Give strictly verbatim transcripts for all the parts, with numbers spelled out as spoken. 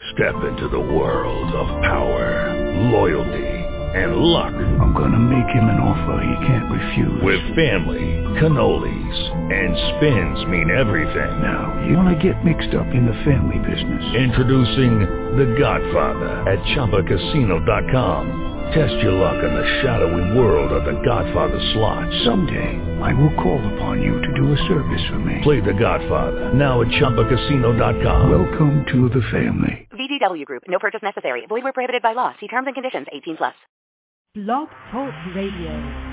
Step into the world of power, loyalty, and luck. I'm gonna make him an offer he can't refuse. With family, cannolis, and spins mean everything. Now, you wanna get mixed up in the family business. Introducing The Godfather at Chumba Casino dot com. Test your luck in the shadowy world of The Godfather slot. Someday, I will call upon you to do a service for me. Play The Godfather now at Chumba Casino dot com. Welcome to the family. V G W Group. No purchase necessary. Void where prohibited by law. See terms and conditions. eighteen plus. Blog Talk Radio.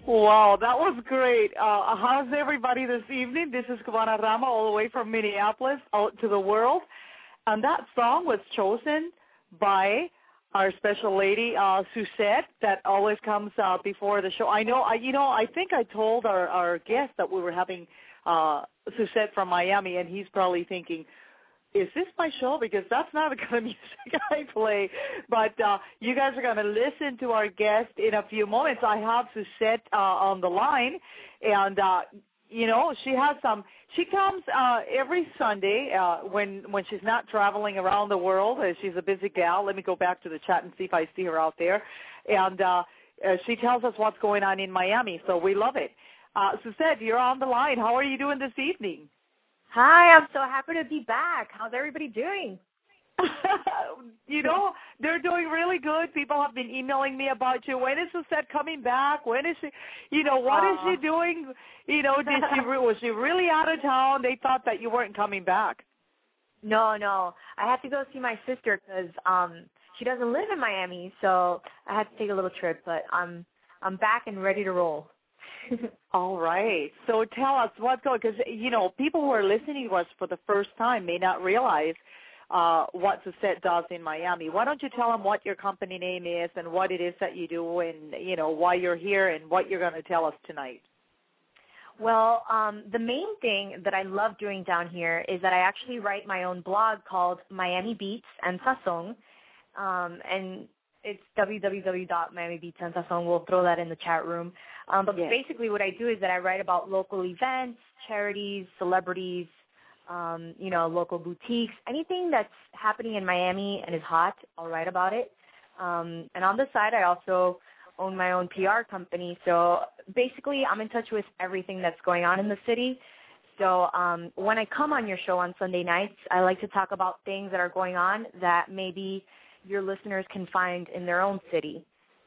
Wow, that was great. Uh, how's everybody this evening? This is Cubana Rama all the way from Minneapolis out to the world. And that song was chosen by our special lady, uh, Suzette, that always comes uh, before the show. I know, I, you know, I think I told our, our guest that we were having uh, Suzette from Miami, and he's probably thinking, is this my show? Because that's not the kind of music I play. But uh, you guys are going to listen to our guest in a few moments. I have Suzette uh, on the line, and, uh, you know, she has some, she comes uh, every Sunday uh, when, when she's not traveling around the world. Uh, she's a busy gal. Let me go back to the chat and see if I see her out there. And uh, uh, she tells us what's going on in Miami, so we love it. Uh, Suzette, you're on the line. How are you doing this evening? Hi, I'm so happy to be back. How's everybody doing? You know, they're doing really good. People have been emailing me about you. When is Suzette coming back? When is she, you know, what uh. is she doing? You know, did she, was she really out of town? They thought that you weren't coming back. No, no. I had to go see my sister because um, she doesn't live in Miami, so I had to take a little trip. But I'm, I'm back and ready to roll. All right. So tell us what's going, because, you know, people who are listening to us for the first time may not realize uh, what Suzette does in Miami. Why don't you tell them what your company name is and what it is that you do and, you know, why you're here and what you're going to tell us tonight? Well, um, the main thing that I love doing down here is that I actually write my own blog called Miami Beats and Sazon, um, and it's w w w dot miami beats and sazon. We'll throw that in the chat room. Um, but yes. Basically what I do is that I write about local events, charities, celebrities, um, you know, local boutiques, anything that's happening in Miami and is hot, I'll write about it. Um, and on the side, I also own my own P R company. So basically I'm in touch with everything that's going on in the city. So um, when I come on your show on Sunday nights, I like to talk about things that are going on that maybe your listeners can find in their own city.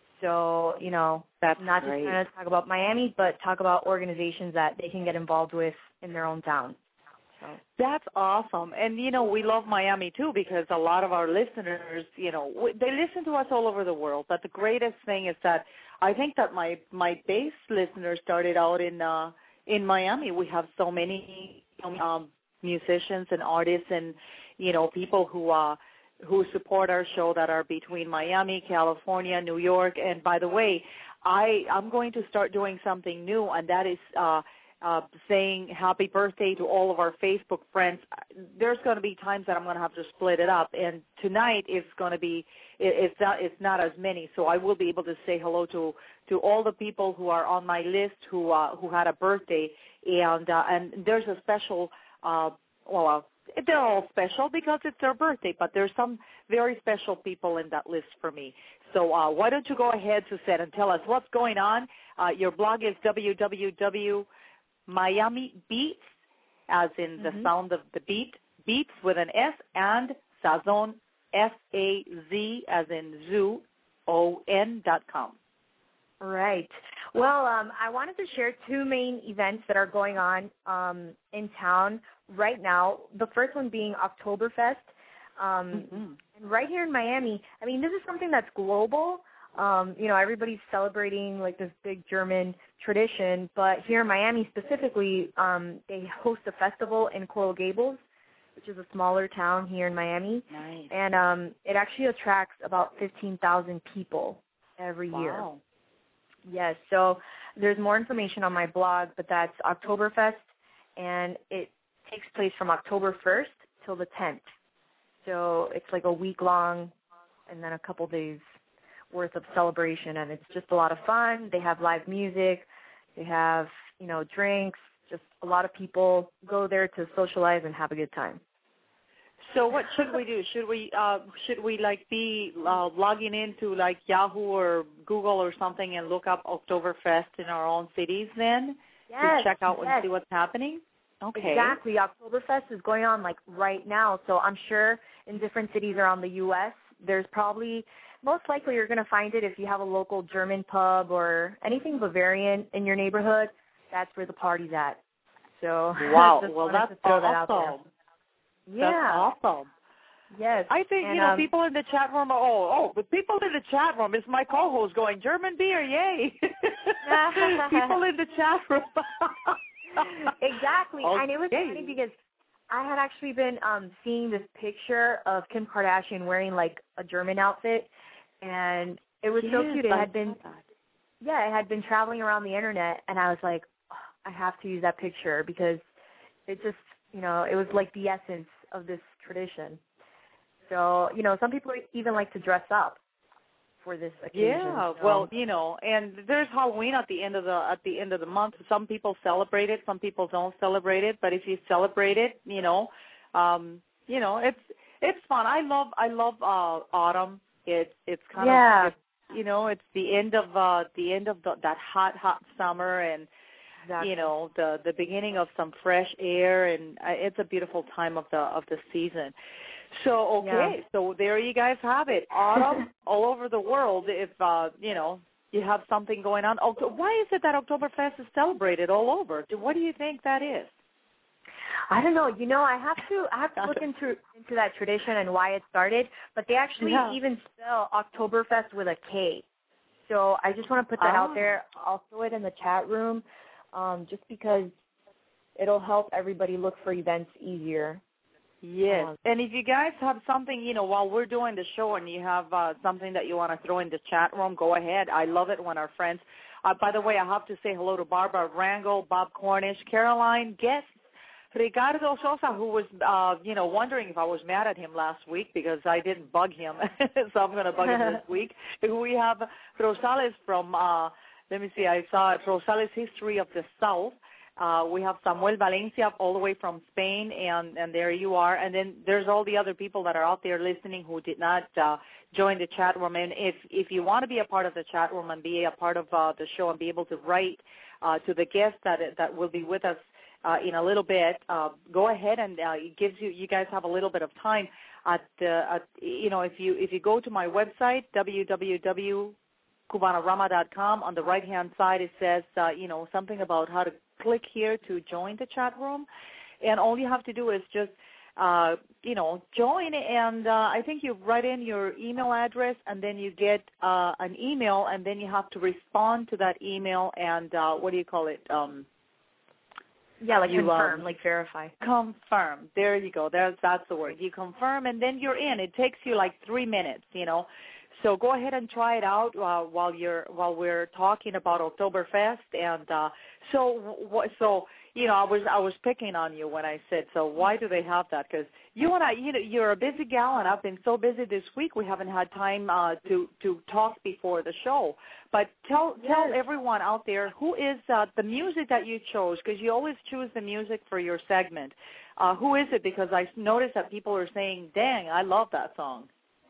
So, you know, that's not great. just going to talk about Miami, but talk about organizations that they can get involved with in their own town. So. That's awesome. And, you know, we love Miami, too, because a lot of our listeners, you know, they listen to us all over the world. But the greatest thing is that I think that my, my base listeners started out in uh, in Miami. We have so many um, musicians and artists and, you know, people who uh, – who support our show that are between Miami, California, New York. And by the way, I, I'm going to start doing something new, and that is uh, uh, saying happy birthday to all of our Facebook friends. There's going to be times that I'm going to have to split it up, and tonight it's going to be, it, it's, not, it's not as many, so I will be able to say hello to, to all the people who are on my list who, uh, who had a birthday, and, uh, and there's a special, uh, well, uh, they're all special because it's their birthday, but there's some very special people in that list for me. So uh, why don't you go ahead, Suzette, and tell us what's going on. Uh, your blog is w w w dot miami beats, as in mm-hmm. the sound of the beat, beats with an S, and Sazon, S A Z, as in zoo, O N dot com. Right. Well, um, I wanted to share two main events that are going on um, in town right now. The first one being Oktoberfest. Um, mm-hmm. And right here in Miami, I mean, this is something that's global. Um, you know, everybody's celebrating like this big German tradition, but here in Miami specifically, um, they host a festival in Coral Gables, which is a smaller town here in Miami. Nice. And um, it actually attracts about fifteen thousand people every wow. year. Yes, so there's more information on my blog, but that's Oktoberfest, and it takes place from October first till the tenth. So it's like a week long and then a couple days worth of celebration, and it's just a lot of fun. They have live music. They have, you know, drinks. Just a lot of people go there to socialize and have a good time. So what should we do? Should we uh, should we like be uh, logging into like Yahoo or Google or something and look up Oktoberfest in our own cities then yes, to check out yes. and see what's happening? Okay. Exactly. Oktoberfest is going on like right now, so I'm sure in different cities around the U S there's probably most likely you're going to find it if you have a local German pub or anything Bavarian in your neighborhood. That's where the party's at. So wow, just well that's to throw awesome. That out there. Yeah. That's awesome. Yes. I think, and, you know, um, people in the chat room are, oh, oh, but people in the chat room is my co-host going, German beer, yay. People in the chat room. Exactly. Okay. And it was funny because I had actually been um, seeing this picture of Kim Kardashian wearing like a German outfit, and it was yes, so cute. It I had been, yeah, it had been traveling around the internet, and I was like, oh, I have to use that picture because it just, you know, it was like the essence of this tradition. So, you know, some people even like to dress up for this occasion. Yeah, so. well, you know, and there's Halloween at the end of the at the end of the month. Some people celebrate it, some people don't celebrate it. But if you celebrate it, you know, um, you know, it's it's fun. I love I love uh, autumn. It's it's kind yeah. of it's, you know, it's the end of uh, the end of the, that hot hot summer, and exactly. you know, the the beginning of some fresh air, and uh, it's a beautiful time of the of the season. So, okay, yeah. so there you guys have it. Autumn all over the world. If, uh, you know, you have something going on. Why is it that Oktoberfest is celebrated all over? What do you think that is? I don't know. You know, I have to I have to look into into that tradition and why it started. But they actually yeah. even spell Oktoberfest with a K. So I just want to put that oh. out there. I'll throw it in the chat room um, just because it'll help everybody look for events easier. Yes, Um, and if you guys have something, you know, while we're doing the show and you have uh, something that you want to throw in the chat room, go ahead. I love it when our friends, uh, by the way, I have to say hello to Barbara Rangel, Bob Cornish, Caroline, guests, Ricardo Sosa, who was, uh, you know, wondering if I was mad at him last week because I didn't bug him, so I'm going to bug him this week. We have Rosales from, uh, let me see, I saw Rosales History of the South. Uh, we have Samuel Valencia all the way from Spain, and, and there you are. And then there's all the other people that are out there listening who did not uh, join the chat room. And if, if you want to be a part of the chat room and be a part of uh, the show and be able to write uh, to the guests that that will be with us uh, in a little bit, uh, go ahead, and uh, it gives you, you guys have a little bit of time. At, uh, at you know, if you if you go to my website, w w w dot cubanarama dot com, on the right-hand side it says, uh, you know, something about how to click here to join the chat room, and all you have to do is just, uh, you know, join, and uh, I think you write in your email address, and then you get uh, an email, and then you have to respond to that email, and uh, what do you call it? Um, yeah, like you, confirm, um, like verify. Confirm. There you go. There's, that's the word. You confirm, and then you're in. It takes you like three minutes, you know. So go ahead and try it out uh, while you're while we're talking about Oktoberfest. And uh, so so you know I was I was picking on you when I said, so why do they have that? Because you and I, you know, you're a busy gal, and I've been so busy this week we haven't had time uh, to to talk before the show. But tell yes. tell everyone out there who is uh, the music that you chose, because you always choose the music for your segment. Uh, who is it? Because I noticed that people are saying, "Dang, I love that song."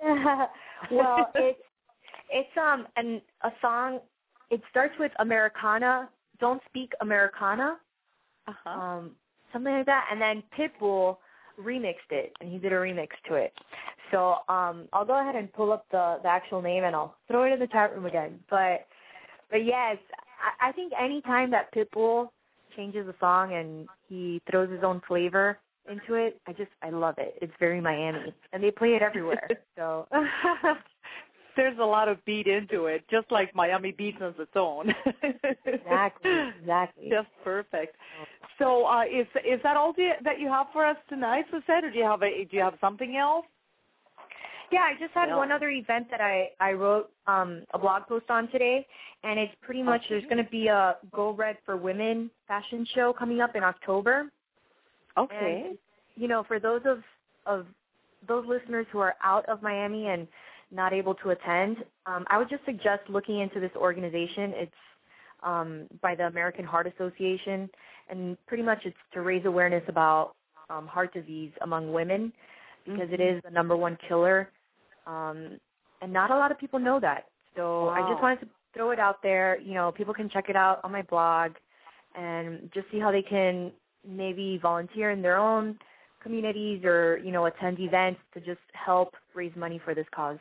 Well, it's it's um and a song. It starts with Americana. Don't speak Americana. Uh-huh. Um, something like that. And then Pitbull remixed it, and he did a remix to it. So um, I'll go ahead and pull up the, the actual name, and I'll throw it in the chat room again. But but yes, I, I think any time that Pitbull changes a song and he throws his own flavor into it, I just I love it. It's very Miami, and they play it everywhere. So there's a lot of beat into it, just like Miami beats on its own. Exactly, exactly. Just perfect. So uh, is is that all that you have for us tonight, Suzette, or do you have a, do you have something else? Yeah, I just had yeah. one other event that I I wrote um, a blog post on today, and it's pretty much okay. There's going to be a Go Red for Women fashion show coming up in October. Okay. And, you know, for those of of those listeners who are out of Miami and not able to attend, um, I would just suggest looking into this organization. It's um, by the American Heart Association, and pretty much it's to raise awareness about um, heart disease among women, because mm-hmm. it is the number one killer, um, and not a lot of people know that. So wow. I just wanted to throw it out there. You know, people can check it out on my blog and just see how they can maybe volunteer in their own communities or, you know, attend events to just help raise money for this cause.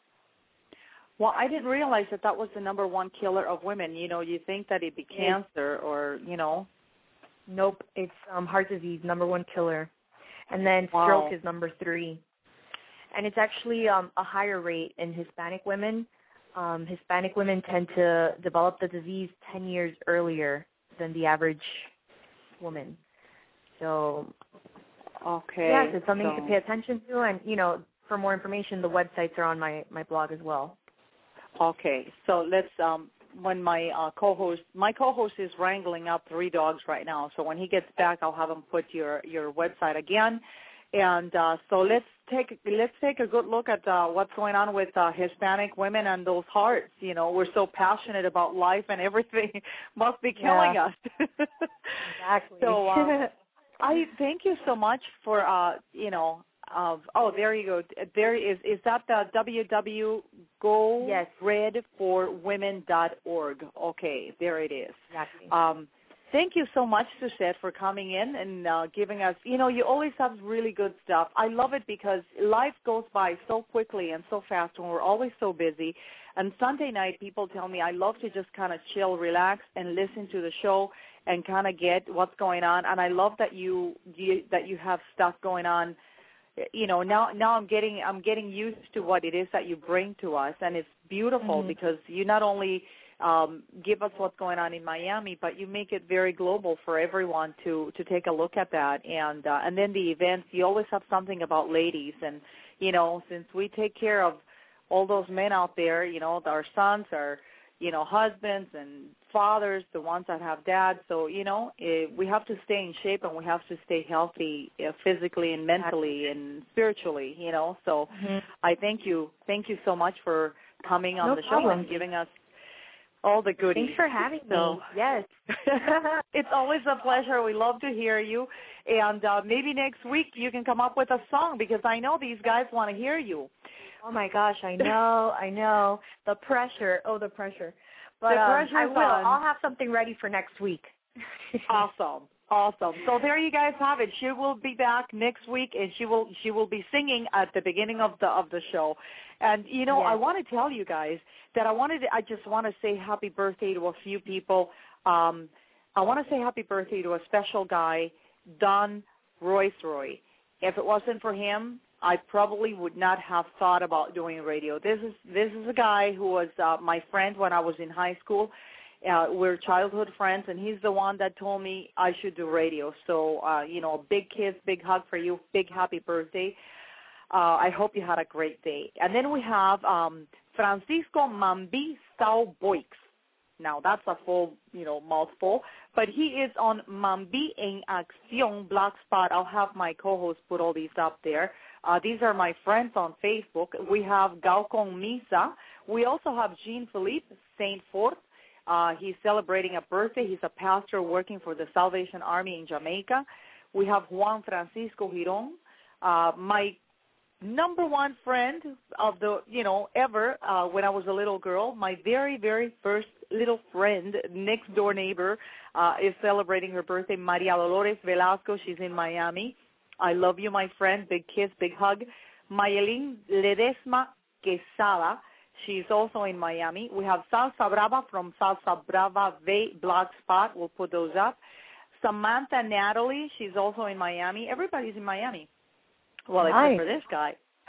Well, I didn't realize that that was the number one killer of women. You know, you think that it'd be cancer or, you know. Nope, it's um, heart disease, number one killer. And then wow. stroke is number three. And it's actually um, a higher rate in Hispanic women um, Hispanic women tend to develop the disease ten years earlier than the average woman. So, okay. yes, it's something so. to pay attention to. And, you know, for more information, the websites are on my, my blog as well. Okay. So let's, um, when my uh, co-host, my co-host is wrangling up three dogs right now. So when he gets back, I'll have him put your, your website again. And uh, so let's take let's take a good look at uh, what's going on with uh, Hispanic women and those hearts. You know, we're so passionate about life, and everything must be killing yeah. us. Exactly. So uh, I thank you so much for uh, you know. Uh, oh, there you go. There is is that the w w w dot go yes. red for women dot org. Okay, there it is. Exactly. Um, Thank you so much, Suzette, for coming in and uh, giving us, you know, you always have really good stuff. I love it because life goes by so quickly and so fast when we're always so busy. And Sunday night, people tell me I love to just kind of chill, relax, and listen to the show and kind of get what's going on. And I love that you, you that you have stuff going on. You know, now now I'm getting I'm getting used to what it is that you bring to us, and it's beautiful mm-hmm. because you not only Um, give us what's going on in Miami, but you make it very global for everyone to, to take a look at that. And uh, and then the events, you always have something about ladies. And, you know, since we take care of all those men out there, you know, our sons, our, you know, husbands and fathers, the ones that have dads. So, you know, it, we have to stay in shape and we have to stay healthy uh, physically and mentally and spiritually, you know. So mm-hmm. I thank you. Thank you so much for coming on no the problem. show and giving us all the goodies. Thanks for having me. So, yes. It's always a pleasure. We love to hear you. And uh, maybe next week you can come up with a song because I know these guys want to hear you. Oh, my gosh. I know. I know. The pressure. Oh, the pressure. But the um, I will. on. I'll have something ready for next week. Awesome. Awesome. So there you guys have it. She will be back next week, and she will she will be singing at the beginning of the of the show. And you know, yes. I want to tell you guys that I wanted. To, I just want to say happy birthday to a few people. Um, I want to say happy birthday to a special guy, Don Royce-Roy. If it wasn't for him, I probably would not have thought about doing radio. This is this is a guy who was uh, my friend when I was in high school. Uh, we're childhood friends, and he's the one that told me I should do radio. So, uh, you know, big kiss, big hug for you, big happy birthday. Uh, I hope you had a great day. And then we have um, Francisco Mambi Sao Boix. Now, that's a full, you know, mouthful, but he is on Mambi en Acción Blogspot. I'll have my co-host put all these up there. Uh, these are my friends on Facebook. We have Gaucon Misa. We also have Jean-Philippe Saint-Fort. Uh, he's celebrating a birthday. He's a pastor working for the Salvation Army in Jamaica. We have Juan Francisco Giron, uh, my number one friend of the, you know, ever uh, when I was a little girl. My very, very first little friend, next door neighbor, uh, is celebrating her birthday. Maria Dolores Velasco. She's in Miami. I love you, my friend. Big kiss, big hug. Mayelin Ledesma Quesada. She's also in Miami. We have Salsa Brava from Salsa Brava V Blogspot. We'll put those up. Samantha Natalie. She's also in Miami. Everybody's in Miami. Well, nice. Except for this guy.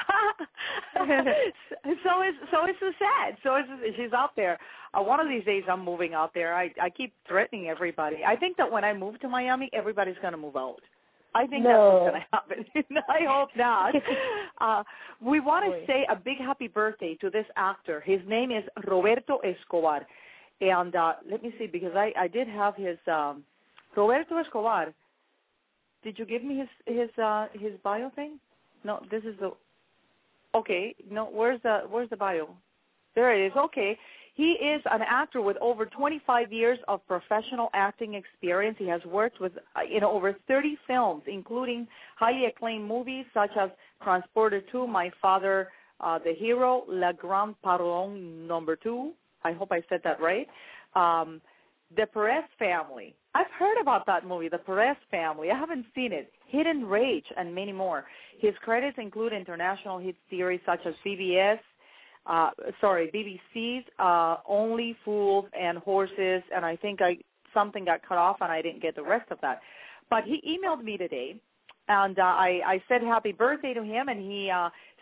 so is so is Suzette. So is she's out there. Uh, one of these days, I'm moving out there. I I keep threatening everybody. I think that when I move to Miami, everybody's going to move out. I think no. that's what's going to happen. I hope not. Uh, we want to say a big happy birthday to this actor. His name is Roberto Escobar. And uh, let me see, because I, I did have his um, Roberto Escobar. Did you give me his his uh, his bio thing? No, this is the. Okay, no. Where's the where's the bio? There it is. Okay. He is an actor with over twenty-five years of professional acting experience. He has worked with, you know, over thirty films, including highly acclaimed movies such as Transporter two, My Father, uh, the Hero, La Grande Pardon Number two. I hope I said that right. Um, the Perez Family. I've heard about that movie, The Perez Family. I haven't seen it. Hidden Rage, and many more. His credits include international hit series such as C B S, Uh, sorry, B B C's uh, Only Fools and Horses, and I think I something got cut off and I didn't get the rest of that. But he emailed me today, and uh, I, I said happy birthday to him, and he uh,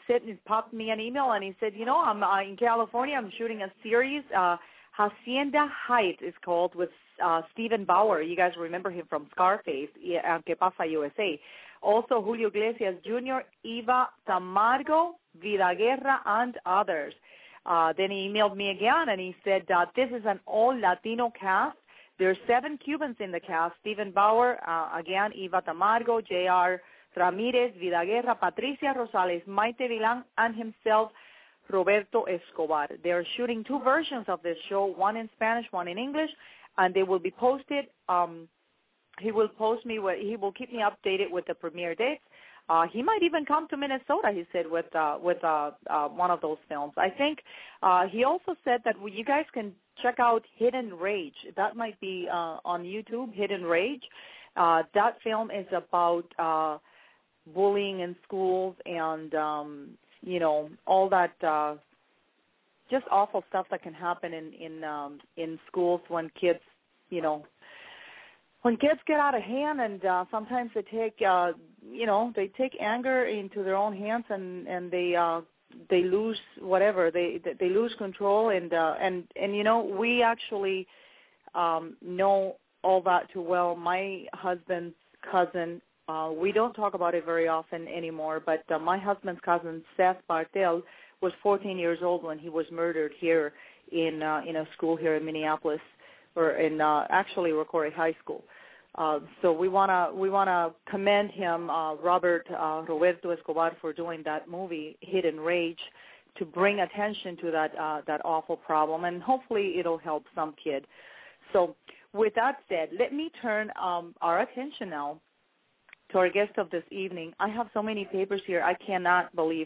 sent, he popped me an email, and he said, you know, I'm uh, in California. I'm shooting a series. Uh, Hacienda Heights is called, with uh, Stephen Bauer. You guys remember him from Scarface, Que Pasa U S A. Also, Julio Iglesias Junior, Eva Tamargo, Vida Guerra, and others. Uh, then he emailed me again, and he said, uh, this is an all-Latino cast. There's seven Cubans in the cast: Stephen Bauer, uh, again, Eva Tamargo, J R Ramirez, Vida Guerra, Patricia Rosales, Maite Vilan, and himself, Roberto Escobar. They're shooting two versions of this show, one in Spanish, one in English, and they will be posted. Um, he will post me, with, he will keep me updated with the premiere dates. Uh, he might even come to Minnesota, he said, with uh, with uh, uh, one of those films. I think uh, he also said that you guys can check out Hidden Rage. That might be uh, on YouTube, Hidden Rage. Uh, that film is about uh, bullying in schools and, um, you know, all that uh, just awful stuff that can happen in, in, um, in schools when kids, you know, when kids get out of hand, and uh, sometimes they take, uh, you know, they take anger into their own hands, and and they uh, they lose whatever they they lose control, and uh, and and you know, we actually um, know all that too well. My husband's cousin, uh, we don't talk about it very often anymore, but uh, my husband's cousin Seth Bartel was fourteen years old when he was murdered here in uh, in a school here in Minneapolis, or in uh, actually Rocori High School. Uh, so we wanna we wanna commend him, uh, Robert uh, Roberto Escobar, for doing that movie Hidden Rage, to bring attention to that uh, that awful problem, and hopefully it'll help some kid. So with that said, let me turn um, our attention now to our guest of this evening. I have so many papers here, I cannot believe.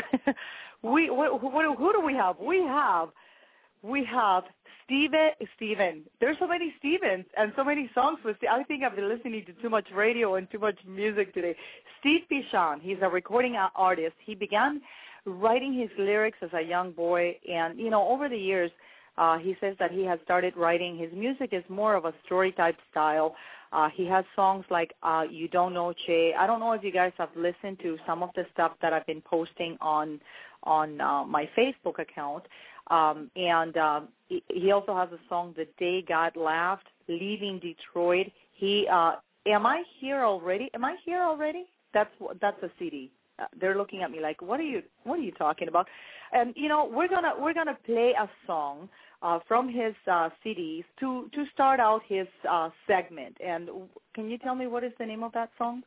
we who, who, who do we have? We have we have. Steven, Steven. There's so many Stevens and so many songs with Steve. I think I've been listening to too much radio and too much music today. Steve Pichon, he's a recording artist. He began writing his lyrics as a young boy, and, you know, over the years, uh, he says that he has started writing. His music is more of a story-type style. Uh, he has songs like uh, You Don't Know Che. I don't know if you guys have listened to some of the stuff that I've been posting on on uh, my Facebook account. Um, and uh, he also has a song, The Day God Laughed, Leaving Detroit. He, uh, am I here already? Am I here already? That's that's a C D. Uh, they're looking at me like, what are you what are you talking about? And you know, we're gonna we're gonna play a song uh, from his uh, C Ds to to start out his uh, segment. And can you tell me what is the name of that song?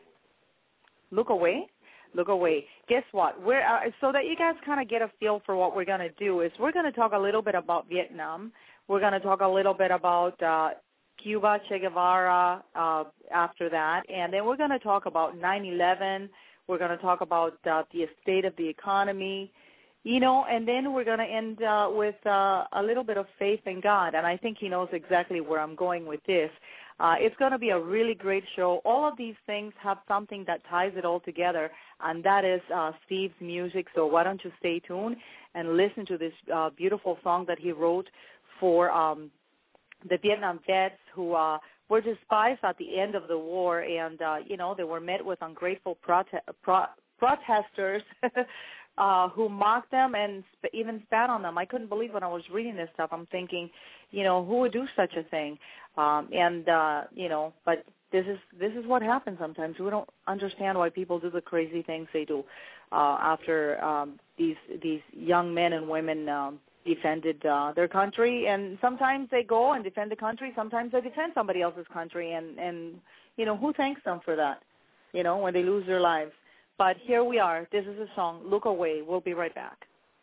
Look Away. Look Away. Guess what? We're uh, so that you guys kind of get a feel for what we're going to do is we're going to talk a little bit about Vietnam. We're going to talk a little bit about uh, Cuba, Che Guevara uh, after that, and then we're going to talk about nine eleven. We're going to talk about uh, the state of the economy, you know, and then we're going to end uh, with uh, a little bit of faith in God, and I think he knows exactly where I'm going with this. Uh, it's going to be a really great show. All of these things have something that ties it all together, and that is uh, Steve's music. So why don't you stay tuned and listen to this uh, beautiful song that he wrote for um, the Vietnam vets who uh, were despised at the end of the war, and, uh, you know, they were met with ungrateful prote- pro- protesters uh, who mocked them and sp- even spat on them. I couldn't believe when I was reading this stuff. I'm thinking, you know, who would do such a thing? Um, and, uh, you know, but this is this is what happens sometimes. We don't understand why people do the crazy things they do uh, after um, these these young men and women um, defended uh, their country. And sometimes they go and defend the country. Sometimes they defend somebody else's country. And, and, you know, who thanks them for that, you know, when they lose their lives? But here we are. This is a song, Look Away. We'll be right back.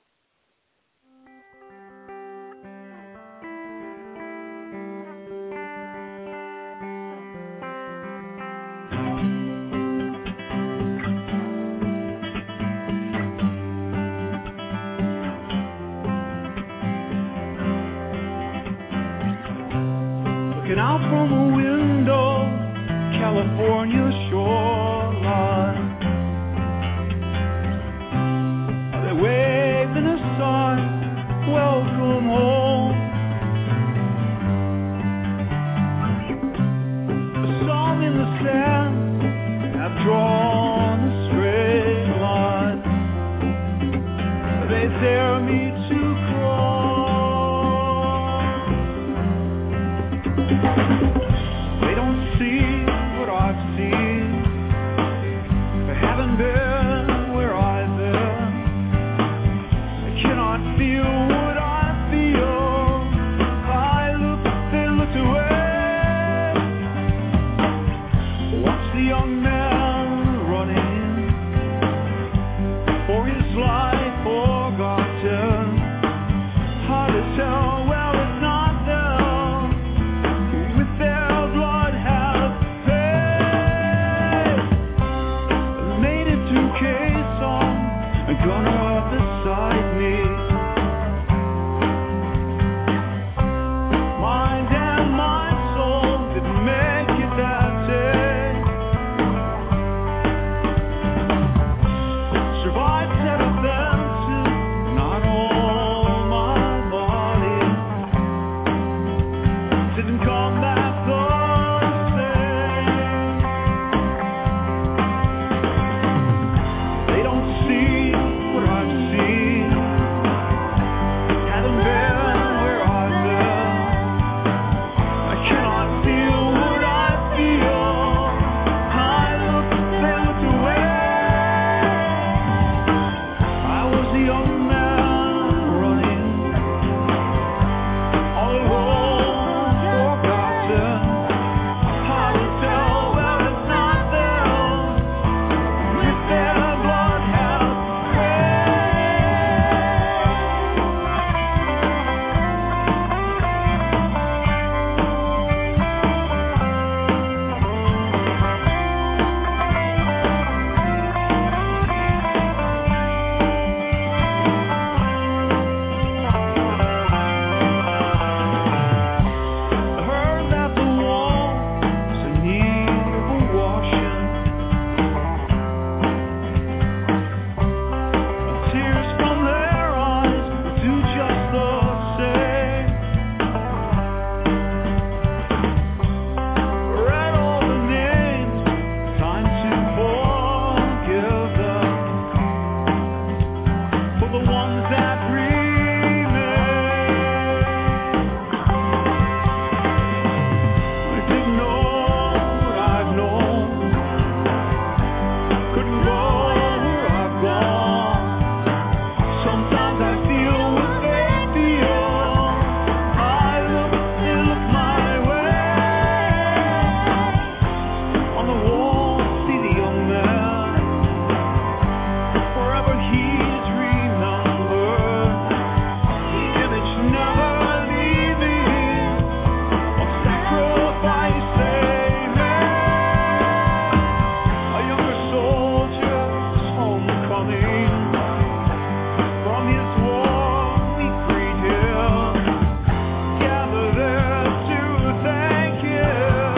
Looking out from a window, California shoreline. Are they waving a sign, welcome home? A song in the sand, I've drawn a straight line. me to crawl. They don't see what I've seen. They haven't been where I've been. They cannot feel what I feel. I look, they looked away. Watch the young man running for his life forgotten. Hard to tell, well it's not them. With their blood have paid. Made it to Quezon, a gunner beside me. Mind and my soul didn't make it that day. Survived set of them too, not all my body. Didn't come back the same. They don't see what I've seen. Haven't been where I've been. I cannot feel what I feel. I look, they looked away. I was the young man running, all alone, forgotten. Hard to tell, well it's not them. With their blood have I heard that the walls in need of a washing. Tears from their eyes do just the same. Read all the names, time to forgive them. For the ones that remain, I didn't know what I've known. Couldn't go where I've gone. Sometimes I feel what they feel. I look, they look my way. On the wall, see the young man. Forever he's remembered. The image never leaving of sacrifice they made. A younger soldier's homecoming. From his war we freed him. Gather there to thank him.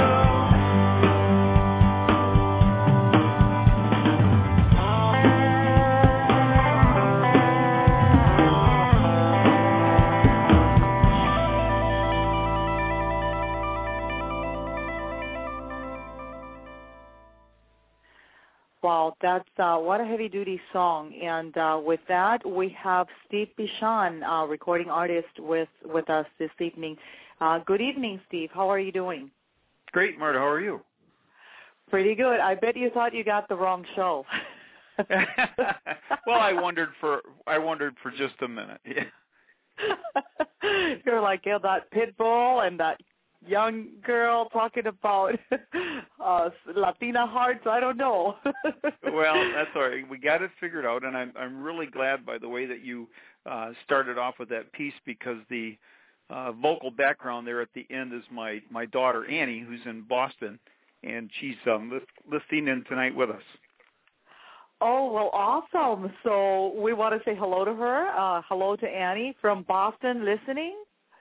Wow, that's uh, what a heavy-duty song. And uh, with that, we have Steve Bishan, uh, recording artist, with, with us this evening. Uh, good evening, Steve. How are you doing? Great, Marta. How are you? Pretty good. I bet you thought you got the wrong show. Well, I wondered for I wondered for just a minute. Yeah. You're like, yeah, that pit bull and that young girl talking about uh, Latina hearts. I don't know. Well, that's all right. We got it figured out, and I'm I'm really glad, by the way, that you uh, started off with that piece, because the uh, vocal background there at the end is my my daughter Annie, who's in Boston, and she's um, lis- listening in tonight with us. Oh, well, awesome. So we want to say hello to her. Uh, hello to Annie from Boston listening.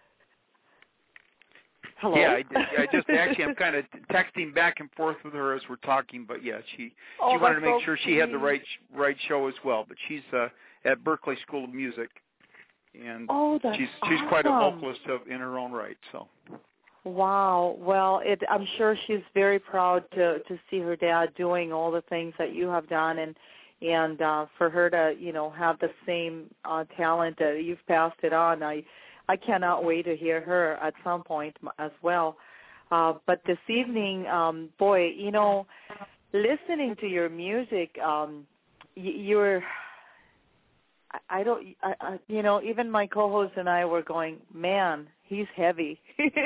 Hello. Yeah, I, did. I just actually I'm kind of texting back and forth with her as we're talking, but yeah, she oh, she wanted to make so sure she had the right right show as well. But she's uh, at Berklee School of Music, and oh, that's she's she's awesome. quite a vocalist of, in her own right. So. Wow. Well, it, I'm sure she's very proud to to see her dad doing all the things that you have done, and and uh, for her to, you know, have the same uh, talent that you've passed it on, I, I cannot wait to hear her at some point as well. Uh, but this evening, um, boy, you know, listening to your music, um, y- you're, I, I don't, I, I, you know, even my co-host and I were going, man, he's heavy.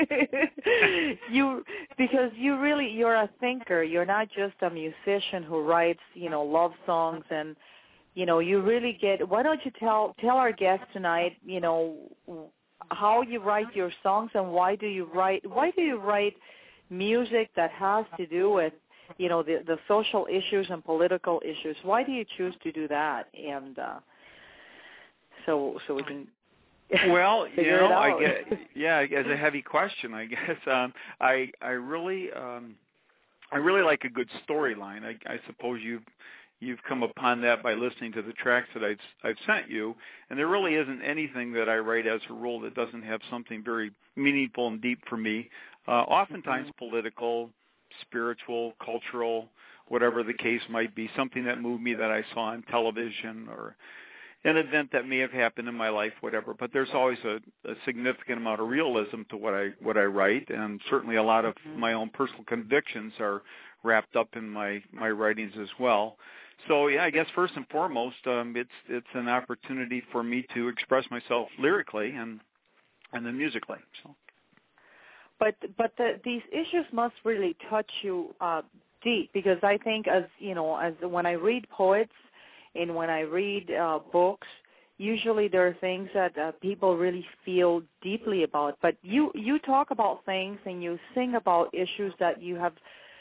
you, because you really, you're a thinker. You're not just a musician who writes, you know, love songs, and, you know, you really get. Why don't you tell tell our guests tonight, you know, how you write your songs and why do you write? Why do you write music that has to do with, you know, the the social issues and political issues? Why do you choose to do that? And uh, so so we can. Well, you know, I guess, yeah, it's a heavy question, I guess. Um, I I really um, I really like a good storyline. I, I suppose you've you've come upon that by listening to the tracks that I've I've sent you, and there really isn't anything that I write as a rule that doesn't have something very meaningful and deep for me. Uh, oftentimes mm-hmm. political, spiritual, cultural, whatever the case might be, something that moved me that I saw on television or an event that may have happened in my life, whatever. But there's always a, a significant amount of realism to what I what I write, and certainly a lot of mm-hmm. my own personal convictions are wrapped up in my, my writings as well. So yeah, I guess first and foremost, um, it's it's an opportunity for me to express myself lyrically and and then musically. So, but but the, these issues must really touch you uh, deep, because I think, as you know, as when I read poets. And when I read uh, books, usually there are things that uh, people really feel deeply about. But you, you talk about things and you sing about issues that you have,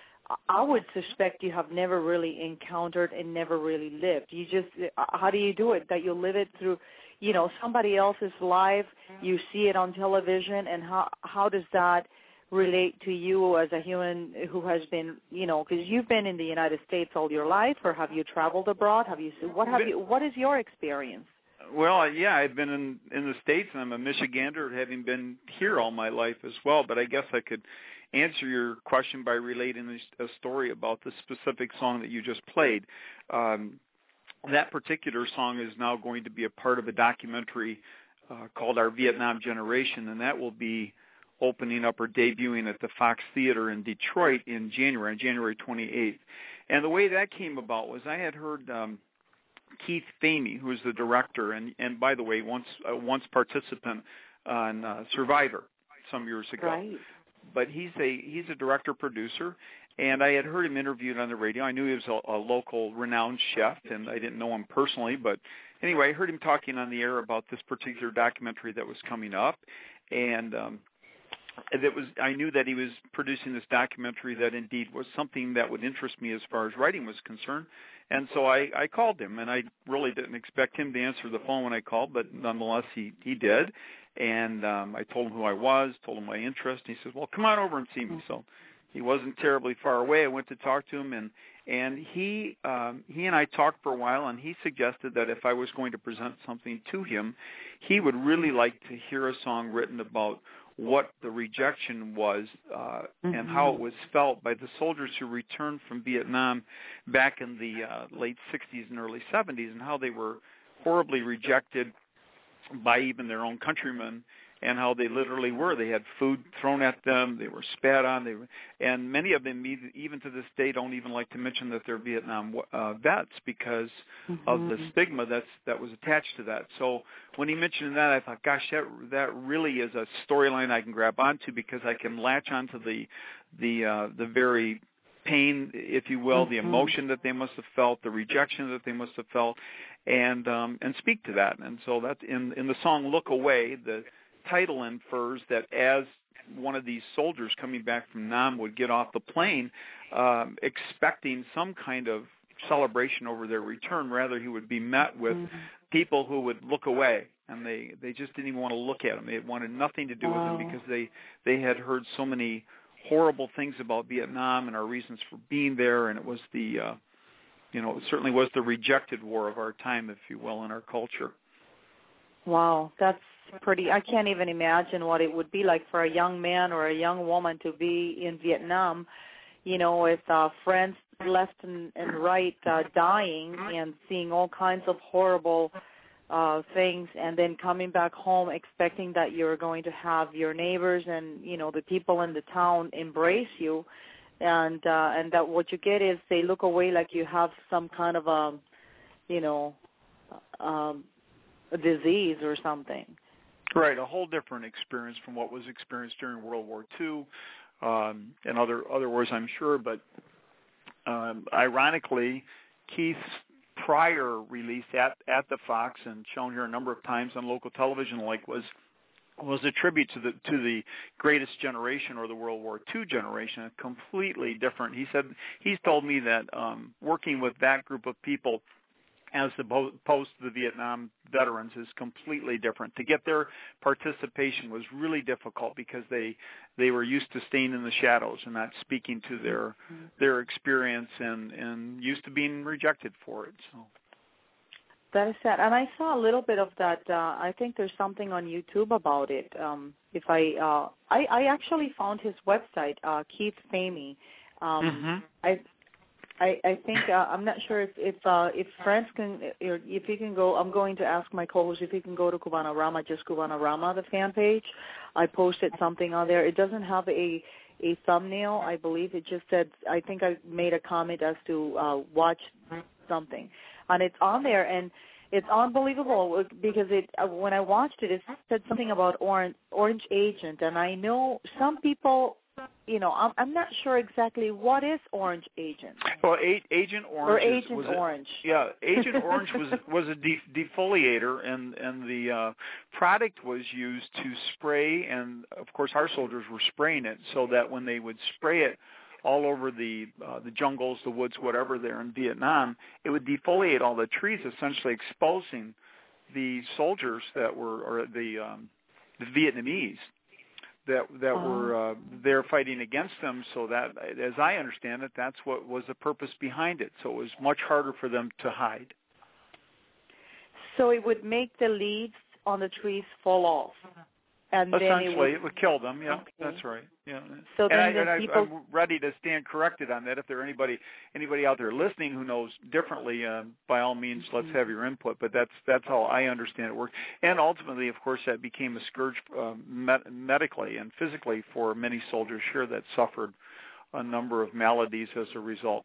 I would suspect you have never really encountered and never really lived. You just, how do you do it? That you live it through, you know, somebody else's life, you see it on television, and how how does that relate to you as a human who has been, you know, because you've been in the United States all your life, or have you traveled abroad? Have you, what have you, what is your experience? Well, yeah, I've been in, in the States, and I'm a Michigander, having been here all my life as well, but I guess I could answer your question by relating a story about the specific song that you just played. Um, that particular song is now going to be a part of a documentary uh, called Our Vietnam Generation, and that will be opening up or debuting at the Fox Theater in Detroit in January, on January twenty-eighth. And the way that came about was I had heard um, Keith Famey, who is the director, and, and by the way, once uh, once participant on uh, Survivor some years ago. Right. But he's a he's a director producer, and I had heard him interviewed on the radio. I knew he was a, a local renowned chef, and I didn't know him personally, but anyway, I heard him talking on the air about this particular documentary that was coming up, and um, that was I knew that he was producing this documentary that indeed was something that would interest me as far as writing was concerned. And so I, I called him, and I really didn't expect him to answer the phone when I called, but nonetheless he, he did. And um, I told him who I was, told him my interest, and he says, well, come on over and see me. So he wasn't terribly far away. I went to talk to him, and and he um, he and I talked for a while, and he suggested that if I was going to present something to him, he would really like to hear a song written about what the rejection was uh, mm-hmm. and how it was felt by the soldiers who returned from Vietnam back in the uh, late sixties and early seventies, and how they were horribly rejected by even their own countrymen, and how they literally were. They had food thrown at them. They were spat on. They were, and many of them, even to this day, don't even like to mention that they're Vietnam uh, vets because mm-hmm. of the stigma that's that was attached to that. So when he mentioned that, I thought, gosh, that that really is a storyline I can grab onto, because I can latch onto the the uh, the very pain, if you will, mm-hmm. the emotion that they must have felt, the rejection that they must have felt, and um, and speak to that. And so that in in the song "Look Away," the title infers that as one of these soldiers coming back from Nam would get off the plane, um, expecting some kind of celebration over their return, rather he would be met with mm-hmm. people who would look away, and they, they just didn't even want to look at him. They wanted nothing to do wow. with him, because they, they had heard so many horrible things about Vietnam and our reasons for being there, and it was the, uh, you know, it certainly was the rejected war of our time, if you will, in our culture. Wow, that's pretty. I can't even imagine what it would be like for a young man or a young woman to be in Vietnam, you know, with uh, friends left and, and right uh, dying and seeing all kinds of horrible uh, things, and then coming back home expecting that you're going to have your neighbors and, you know, the people in the town embrace you, and uh, and that what you get is they look away like you have some kind of a, you know, um, a disease or something. Right, a whole different experience from what was experienced during World War Two um, and other other wars, I'm sure. But um, ironically, Keith's prior release at at the Fox and shown here a number of times on local television, like was was a tribute to the to the greatest generation, or the World War Two generation, completely different. He said he's told me that um, working with that group of people as opposed to the Vietnam veterans is completely different. To get their participation was really difficult because they they were used to staying in the shadows and not speaking to their mm-hmm. their experience, and, and used to being rejected for it. So that is sad. And I saw a little bit of that. Uh, I think there's something on YouTube about it. Um, if I, uh, I I actually found his website, uh, Keith Famey. Um, mm-hmm. I. I, I think uh, I'm not sure if if, uh, if friends can, if he can go. I'm going to ask my co-host if he can go to Cubanarama, just Cubanarama, the fan page. I posted something on there. It doesn't have a a thumbnail. I believe it just said. I think I made a comment as to uh, watch something, and it's on there, and it's unbelievable because it uh, when I watched it, it said something about Orange Orange Agent, and I know some people. You know, I'm, I'm not sure exactly what is Orange Agent. Well, a, Agent Orange or Agent was Orange. A, yeah, Agent Orange was was a de- defoliator, and and the uh, product was used to spray, and of course our soldiers were spraying it so that when they would spray it all over the uh, the jungles, the woods, whatever there in Vietnam, it would defoliate all the trees, essentially exposing the soldiers that were, or the um, the Vietnamese. that that oh. were uh, there fighting against them, so that, as I understand it, that's what was the purpose behind it. So it was much harder for them to hide. So it would make the leaves on the trees fall off. And Essentially, then it would, it would kill them. Yeah, okay. That's right. Yeah. So and then I, the and I, people... I'm ready to stand corrected on that. If there anybody anybody out there listening who knows differently, uh, by all means, let's have your input. But that's that's how I understand it worked. And ultimately, of course, that became a scourge uh, med- medically and physically for many soldiers here that suffered a number of maladies as a result.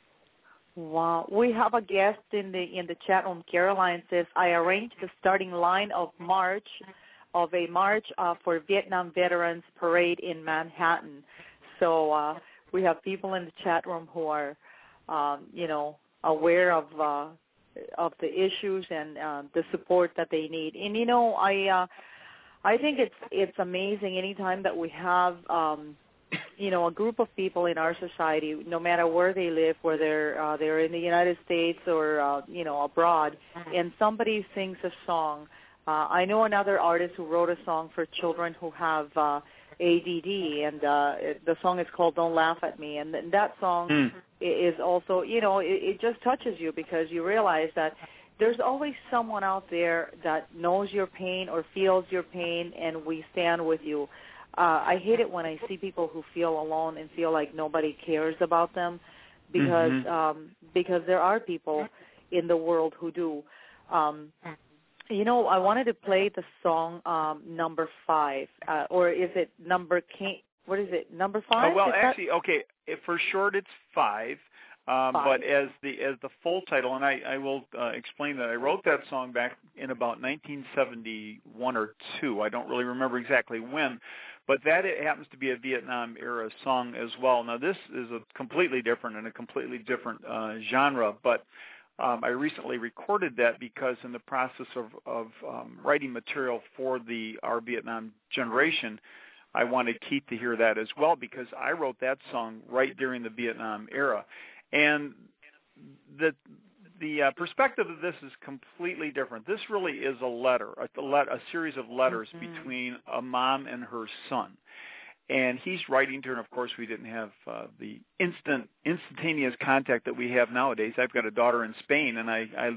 Wow. We have a guest in the in the chat room. Caroline says, I arranged the starting line of March of a march uh, for Vietnam Veterans Parade in Manhattan. So uh, we have people in the chat room who are, um, you know, aware of uh, of the issues and uh, the support that they need. And you know, I uh, I think it's it's amazing anytime that we have, um, you know, a group of people in our society, no matter where they live, whether they're uh, they're in the United States or uh, you know abroad, and somebody sings a song. Uh, I know another artist who wrote a song for children who have uh, A D D, and uh, it, the song is called Don't Laugh at Me. And, and that song mm. is also, you know, it, it just touches you because you realize that there's always someone out there that knows your pain or feels your pain, and we stand with you. Uh, I hate it when I see people who feel alone and feel like nobody cares about them because mm-hmm. um, because there are people in the world who do. Um You know, I wanted to play the song um, number five, uh, or is it number? What is it? Number five? Oh, well, is actually, that? okay. For short, it's five. Um, five. But as the as the full title, and I, I will uh, explain that I wrote that song back in about nineteen seventy-one or two. I don't really remember exactly when, but that it happens to be a Vietnam era song as well. Now, this is a completely different and a completely different uh, genre, but. Um, I recently recorded that because in the process of, of um, writing material for the Our Vietnam Generation, I wanted Keith to hear that as well because I wrote that song right during the Vietnam era. And the the uh, perspective of this is completely different. This really is a letter, a, a series of letters mm-hmm. between a mom and her son. And he's writing to her, and of course we didn't have uh, the instant, instantaneous contact that we have nowadays. I've got a daughter in Spain, and I, I,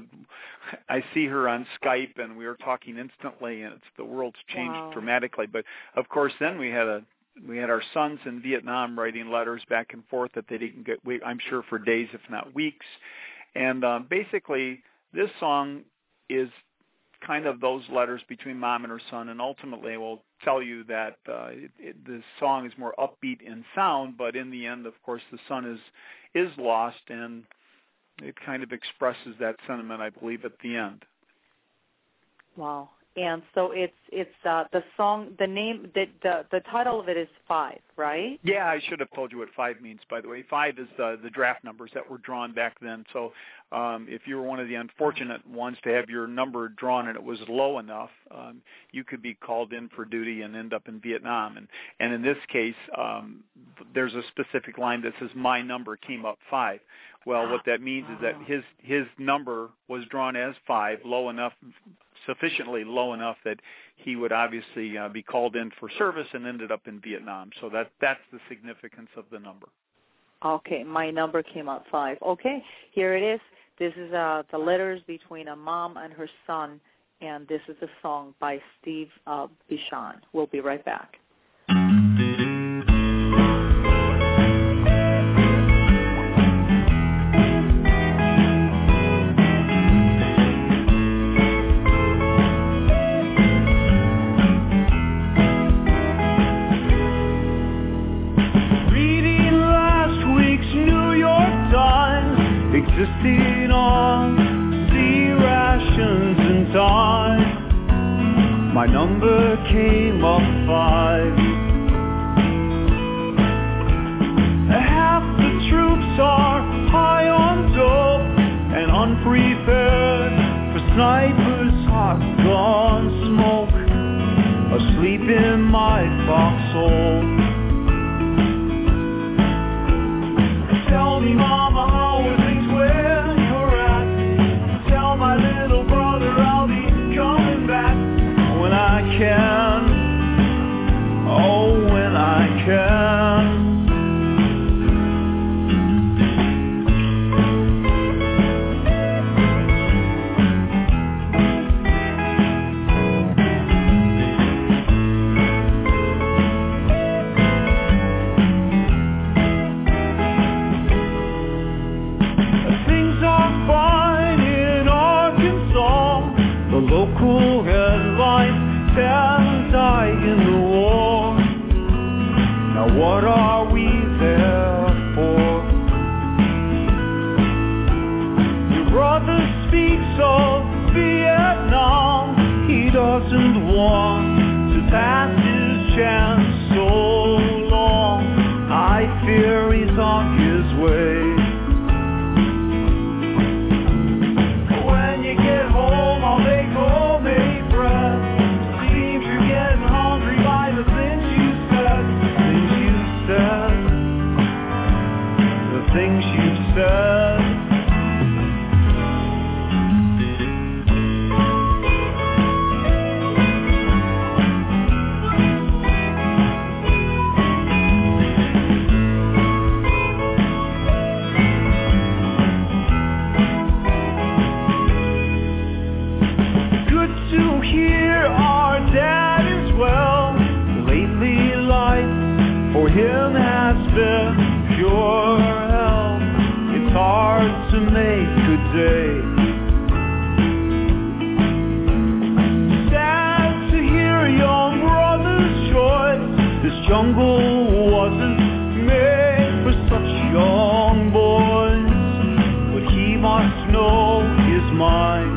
I see her on Skype, and we are talking instantly, and it's, the world's changed wow. dramatically. But of course, then we had a we had our sons in Vietnam writing letters back and forth that they didn't get, I'm sure, for days, if not weeks. And uh, basically, this song is kind of those letters between mom and her son, and ultimately will tell you that uh, it, it, the song is more upbeat in sound, but in the end, of course, the son is is lost, and it kind of expresses that sentiment, I believe, at the end. Wow. And so it's it's uh, the song, the name, the, the the title of it is Five, right? Yeah, I should have told you what five means, by the way. Five is the, the draft numbers that were drawn back then. So um, if you were one of the unfortunate ones to have your number drawn and it was low enough, um, you could be called in for duty and end up in Vietnam. And, and in this case, um, there's a specific line that says, my number came up five. Well, what that means is that his his number was drawn as five, low enough, sufficiently low enough that he would obviously uh, be called in for service and ended up in Vietnam. So that that's the significance of the number. Okay, my number came up five. Okay, here it is. This is uh, the letters between a mom and her son, and this is a song by Steve uh, Bichon. We'll be right back. Existing on sea rations and time, my number came up five. Half the troops are high on dope and unprepared for snipers' hot gun smoke, asleep in my foxhole. Tell me, Mama, how are things where you're at? Tell my little brother I'll be coming back when I can. Oh, when I can. Local headlines, ten died in the war. Now what are we there for? Your brother speaks of Vietnam. He doesn't want to pass his chance so long. I fear he's on his way. When you get home, I'll make homemade bread. Seems you're getting hungry by the things you said. Things you said. The things you said. Him has been pure hell. It's hard to make a day. Sad to hear young brother's choice. This jungle wasn't made for such young boys. But he must know his mind.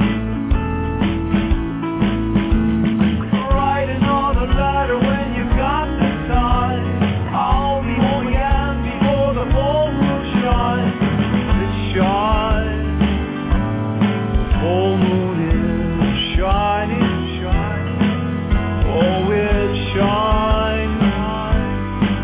Write another letter when you've got the time. I'll be home again before the full moon shines. It shines. The full moon is shining, shining. Oh, it shines.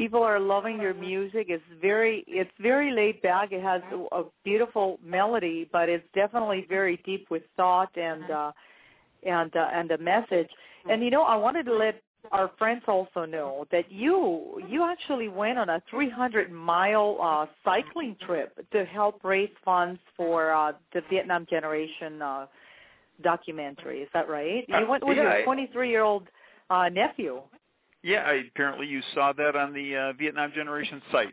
people are loving your music. It's very it's very laid back. It has a, a beautiful melody, but it's definitely very deep with thought and uh, and uh, and a message. And you know, I wanted to let our friends also know that you you actually went on a three hundred mile uh, cycling trip to help raise funds for uh, the Vietnam Generation uh, documentary. Is that right? You went with uh, yeah, your twenty-three-year-old uh, nephew. Yeah, I, apparently you saw that on the uh, Vietnam Generation site.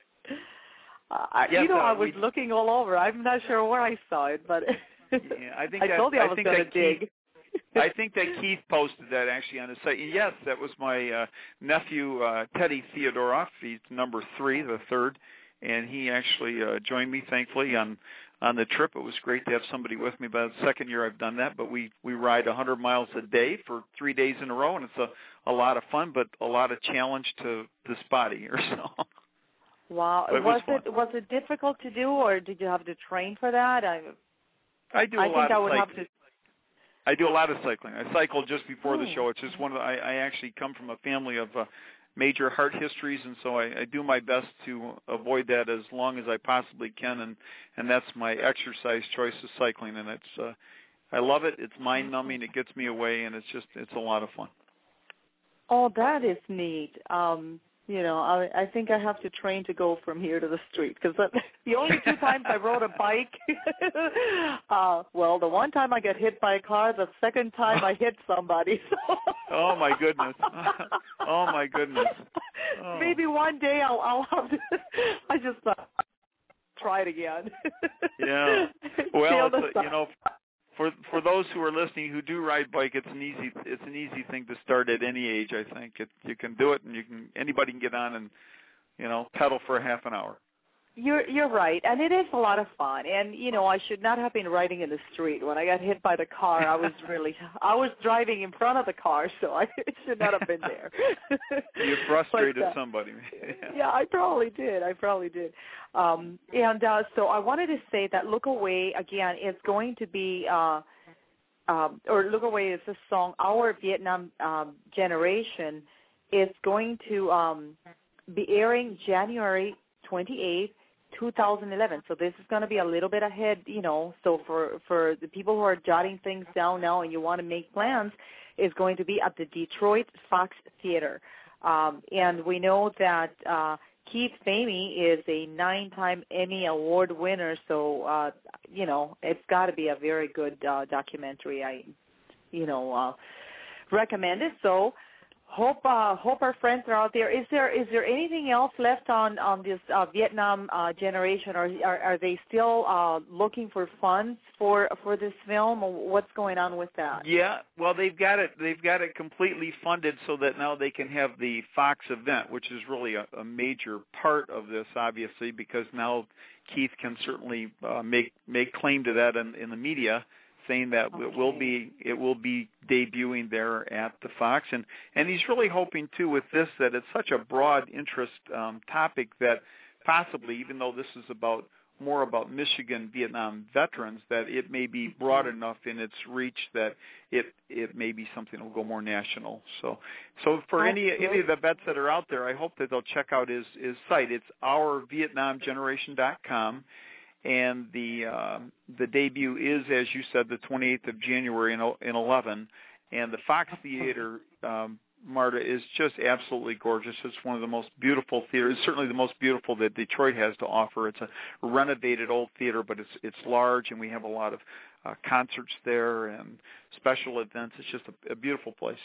Uh, yes, you know, uh, I was we, looking all over. I'm not sure where I saw it, but yeah, I, think I that, told you I, I was think going to that dig. Keith, I think that Keith posted that actually on his site. And yes, that was my uh, nephew, uh, Teddy Theodorov. He's number three, the third, and he actually uh, joined me, thankfully, on on the trip. It was great to have somebody with me. About the second year I've done that, but we, we ride one hundred miles a day for three days in a row, and it's a, a lot of fun, but a lot of challenge to this body here. So. Wow. It was, was it was it difficult to do, or did you have to train for that? I I do a I lot think of I would cycling. have to. I do a lot of cycling. I cycle just before oh. the show. It's just one of the, I, I actually come from a family of uh, major heart histories, and so I, I do my best to avoid that as long as I possibly can, and, and that's my exercise choice is cycling, and it's uh, I love it. It's mind numbing. It gets me away, and it's just it's a lot of fun. Oh, that is neat. Um, you know, I, I think I have to train to go from here to the street because the only two times I rode a bike, uh, well, the one time I got hit by a car, the second time I hit somebody. So. Oh my goodness! Oh my goodness! Oh. Maybe one day I'll I'll have to. I just uh, try it again. Yeah. Well, it's a, you know. For for those who are listening who do ride bike, it's an easy it's an easy thing to start at any age. I think it, you can do it, and you can anybody can get on and you know pedal for a half an hour. You're you're right, and it is a lot of fun. And you know, I should not have been riding in the street. When I got hit by the car, I was really I was driving in front of the car, so I should not have been there. You frustrated but, uh, somebody. Yeah. yeah, I probably did. I probably did. Um, and uh, so I wanted to say that "Look Away" again is going to be, uh, um, or "Look Away" is a song. Our Vietnam um, Generation is going to um, be airing January twenty-eighth. two thousand eleven. So this is going to be a little bit ahead, you know. So for, for the people who are jotting things down now and you want to make plans, it's going to be at the Detroit Fox Theater. Um, and we know that uh, Keith Famey is a nine-time Emmy Award winner. So, uh, you know, it's got to be a very good uh, documentary. I, you know, uh, recommend it. So Hope uh, hope our friends are out there. Is there is there anything else left on on this uh, Vietnam uh, Generation, or are, are they still uh, looking for funds for for this film? Or what's going on with that? Yeah, well they've got it they've got it completely funded so that now they can have the Fox event, which is really a, a major part of this, obviously, because now Keith can certainly uh, make make claim to that in, in the media, saying that okay. it will be it will be debuting there at the Fox, and and he's really hoping too with this that it's such a broad interest um, topic that possibly, even though this is about more about Michigan Vietnam veterans, that it may be broad enough in its reach that it it may be something that will go more national. So so for any any of the vets that are out there, I hope that they'll check out his his site. It's our vietnam generation dot com. And the uh, the debut is, as you said, the twenty-eighth of January in, in eleven. And the Fox Theater, um, Marta, is just absolutely gorgeous. It's one of the most beautiful theaters, certainly the most beautiful that Detroit has to offer. It's a renovated old theater, but it's it's large, and we have a lot of uh, concerts there and special events. It's just a, a beautiful place.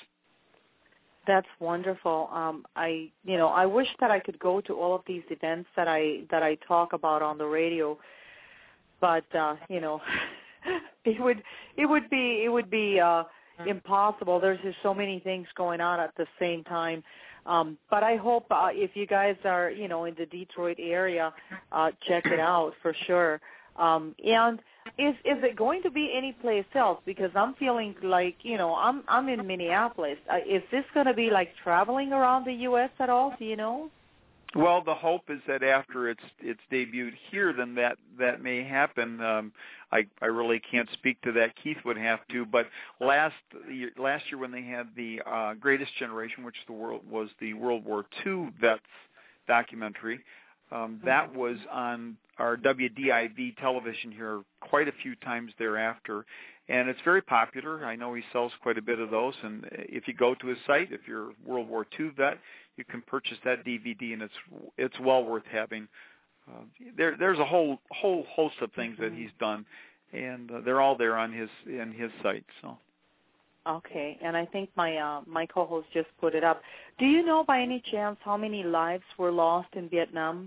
That's wonderful. Um, I, you know, I wish that I could go to all of these events that I that I talk about on the radio, but uh, you know, it would it would be it would be uh, impossible. There's just so many things going on at the same time. Um, but I hope uh, if you guys are, you know, in the Detroit area, uh, check it out for sure. Um, and is is it going to be any place else? Because I'm feeling like, you know, I'm I'm in Minneapolis. Uh, is this going to be like traveling around the U S at all? Do you know? Well, the hope is that after it's it's debuted here, then that that may happen. Um, I I really can't speak to that. Keith would have to. But last year, last year when they had the uh, Greatest Generation, which the world was the World War Two vets documentary. Um, that was on our W D I V television here quite a few times thereafter, and it's very popular. I know he sells quite a bit of those, and if you go to his site, if you're a World War Two vet, you can purchase that D V D, and it's it's well worth having. Uh, there, there's a whole whole host of things that he's done, and uh, they're all there on his in his site. So. Okay, and I think my uh, my co-host just put it up. Do you know by any chance how many lives were lost in Vietnam?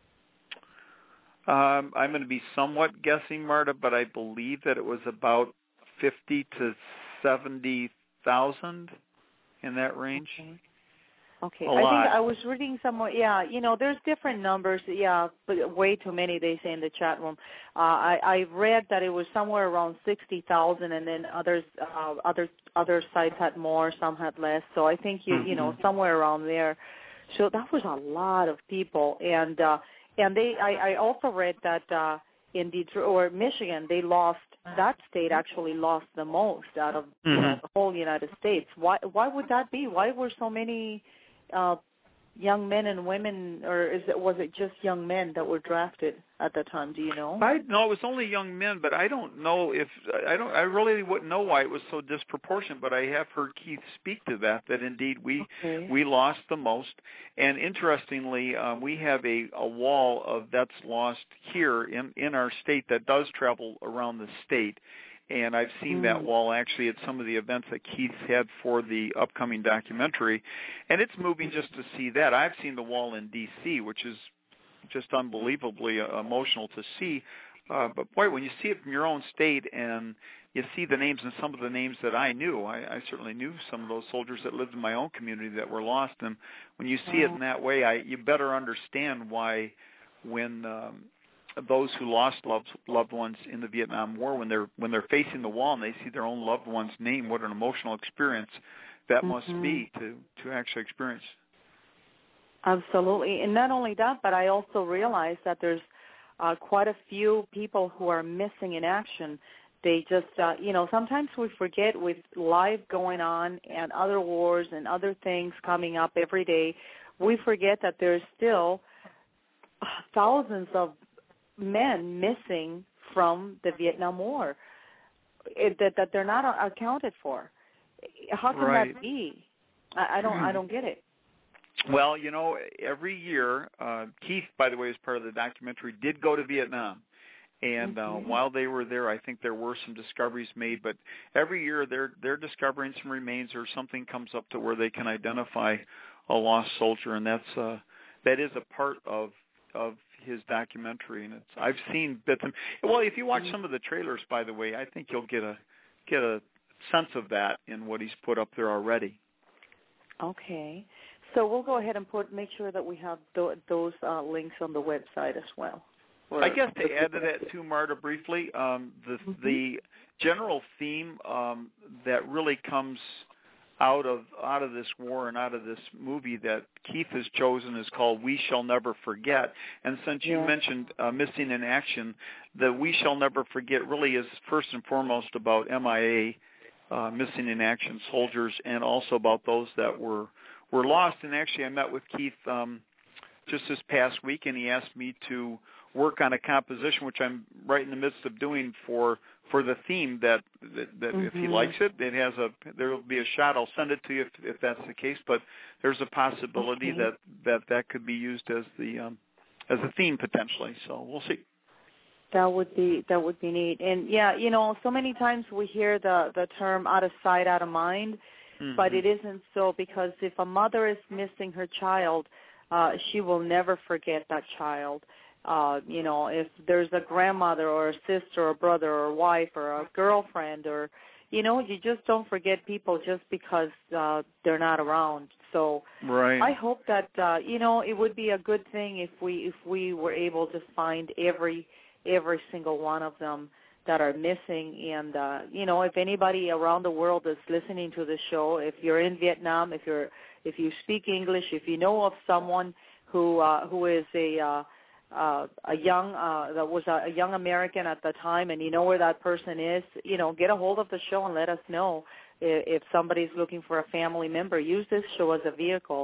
Um, I'm going to be somewhat guessing, Marta, but I believe that it was about fifty to seventy thousand in that range. Okay. Okay, a I lot. think I was reading somewhere. Yeah, you know, there's different numbers. Yeah, but way too many. They say in the chat room. Uh, I I read that it was somewhere around sixty thousand, and then others uh, other other sites had more, some had less. So I think you mm-hmm. you know somewhere around there. So that was a lot of people, and uh, and they I, I also read that uh, in Detroit or Michigan they lost. That state actually lost the most out of mm-hmm. you know, the whole United States. Why why would that be? Why were so many Uh, young men and women, or is it was it just young men that were drafted at the time? Do you know? I no, it was only young men, but I don't know if I don't. I really wouldn't know why it was so disproportionate. But I have heard Keith speak to that. That indeed we okay. we lost the most. And interestingly, um, we have a, a wall of vets lost here in in our state that does travel around the state. And I've seen mm. that wall actually at some of the events that Keith had for the upcoming documentary. And it's moving just to see that. I've seen the wall in D C, which is just unbelievably uh, emotional to see. Uh, but, boy, when you see it from your own state and you see the names and some of the names that I knew, I, I certainly knew some of those soldiers that lived in my own community that were lost. And when you see oh. it in that way, I, you better understand why when um, – those who lost loved, loved ones in the Vietnam War, when they're when they're facing the wall and they see their own loved one's name, what an emotional experience that mm-hmm. must be to, to actually experience. Absolutely. And not only that, but I also realized that there's uh, quite a few people who are missing in action. They just, uh, you know, sometimes we forget with life going on and other wars and other things coming up every day, we forget that there's still thousands of men missing from the Vietnam War, it, that that they're not accounted for. How can right. that be? I, I don't I don't get it. Well, you know, every year, uh, Keith, by the way, as part of the documentary, did go to Vietnam. And uh, mm-hmm. while they were there, I think there were some discoveries made. But every year they're they're discovering some remains or something comes up to where they can identify a lost soldier, and that's uh, that is a part of of his documentary. And it's I've seen bits. And, well, if you watch some of the trailers, by the way, I think you'll get a get a sense of that in what he's put up there already. Okay. So we'll go ahead and put make sure that we have th- those uh, links on the website as well. I guess to add to that too, Marta, briefly, um, the mm-hmm. the general theme um, that really comes out of out of this war and out of this movie that Keith has chosen is called "We Shall Never Forget." And since you yeah. mentioned uh, missing in action, the "We Shall Never Forget" really is first and foremost about M I A, uh, missing in action soldiers, and also about those that were were lost. And actually, I met with Keith um, just this past week, and he asked me to work on a composition, which I'm right in the midst of doing for for the theme. That that, that mm-hmm. if he likes it, it has a there will be a shot. I'll send it to you if, if that's the case. But there's a possibility okay. that, that that could be used as the um, as a theme potentially. So we'll see. That would be that would be neat. And yeah, you know, so many times we hear the the term "out of sight, out of mind," mm-hmm. but it isn't so, because if a mother is missing her child, uh, she will never forget that child. Uh, you know, if there's a grandmother or a sister or a brother or a wife or a girlfriend, or, you know, you just don't forget people just because uh, they're not around. So right. I hope that, uh, you know, it would be a good thing if we if we were able to find every every single one of them that are missing. And, uh, you know, if anybody around the world is listening to the show, if you're in Vietnam, if you're if you speak English, if you know of someone who uh, who is a uh, Uh, a young, uh, that was a, a young American at the time, and you know where that person is, you know, get a hold of the show and let us know if, if somebody's looking for a family member. Use this show as a vehicle.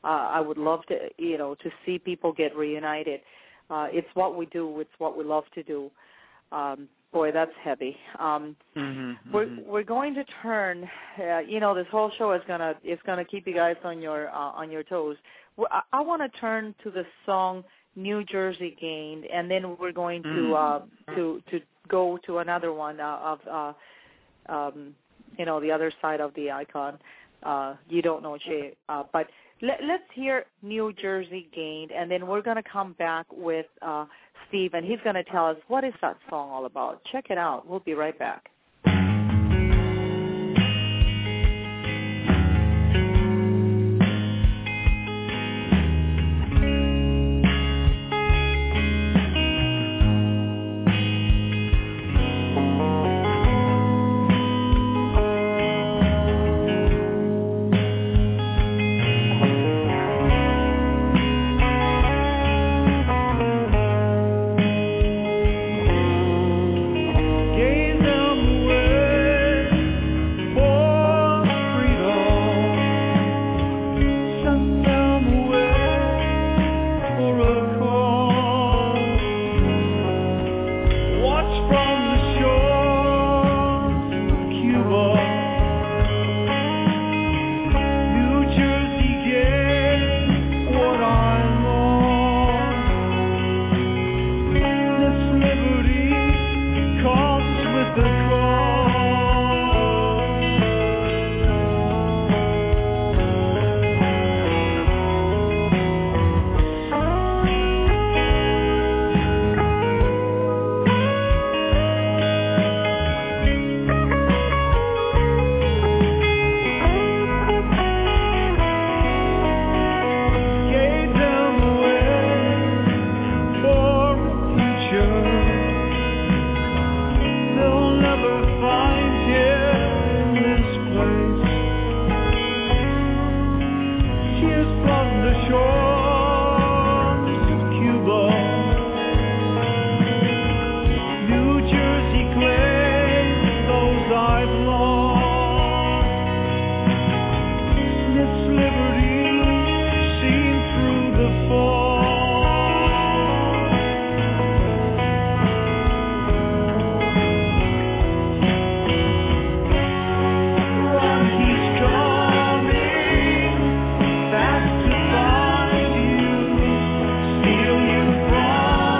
Uh, I would love to, you know, to see people get reunited. Uh, it's what we do. It's what we love to do. Um, boy, that's heavy. Um, mm-hmm, we're mm-hmm. we're going to turn. Uh, you know, this whole show is gonna is gonna keep you guys on your uh, on your toes. I, I want to turn to the song New Jersey Gained, and then we're going to mm. uh, to to go to another one uh, of uh, um, you know, the other side of the icon. Uh, you don't know Jay, uh, but let, let's hear New Jersey Gained, and then we're going to come back with uh, Steve, and he's going to tell us what is that song all about. Check it out. We'll be right back.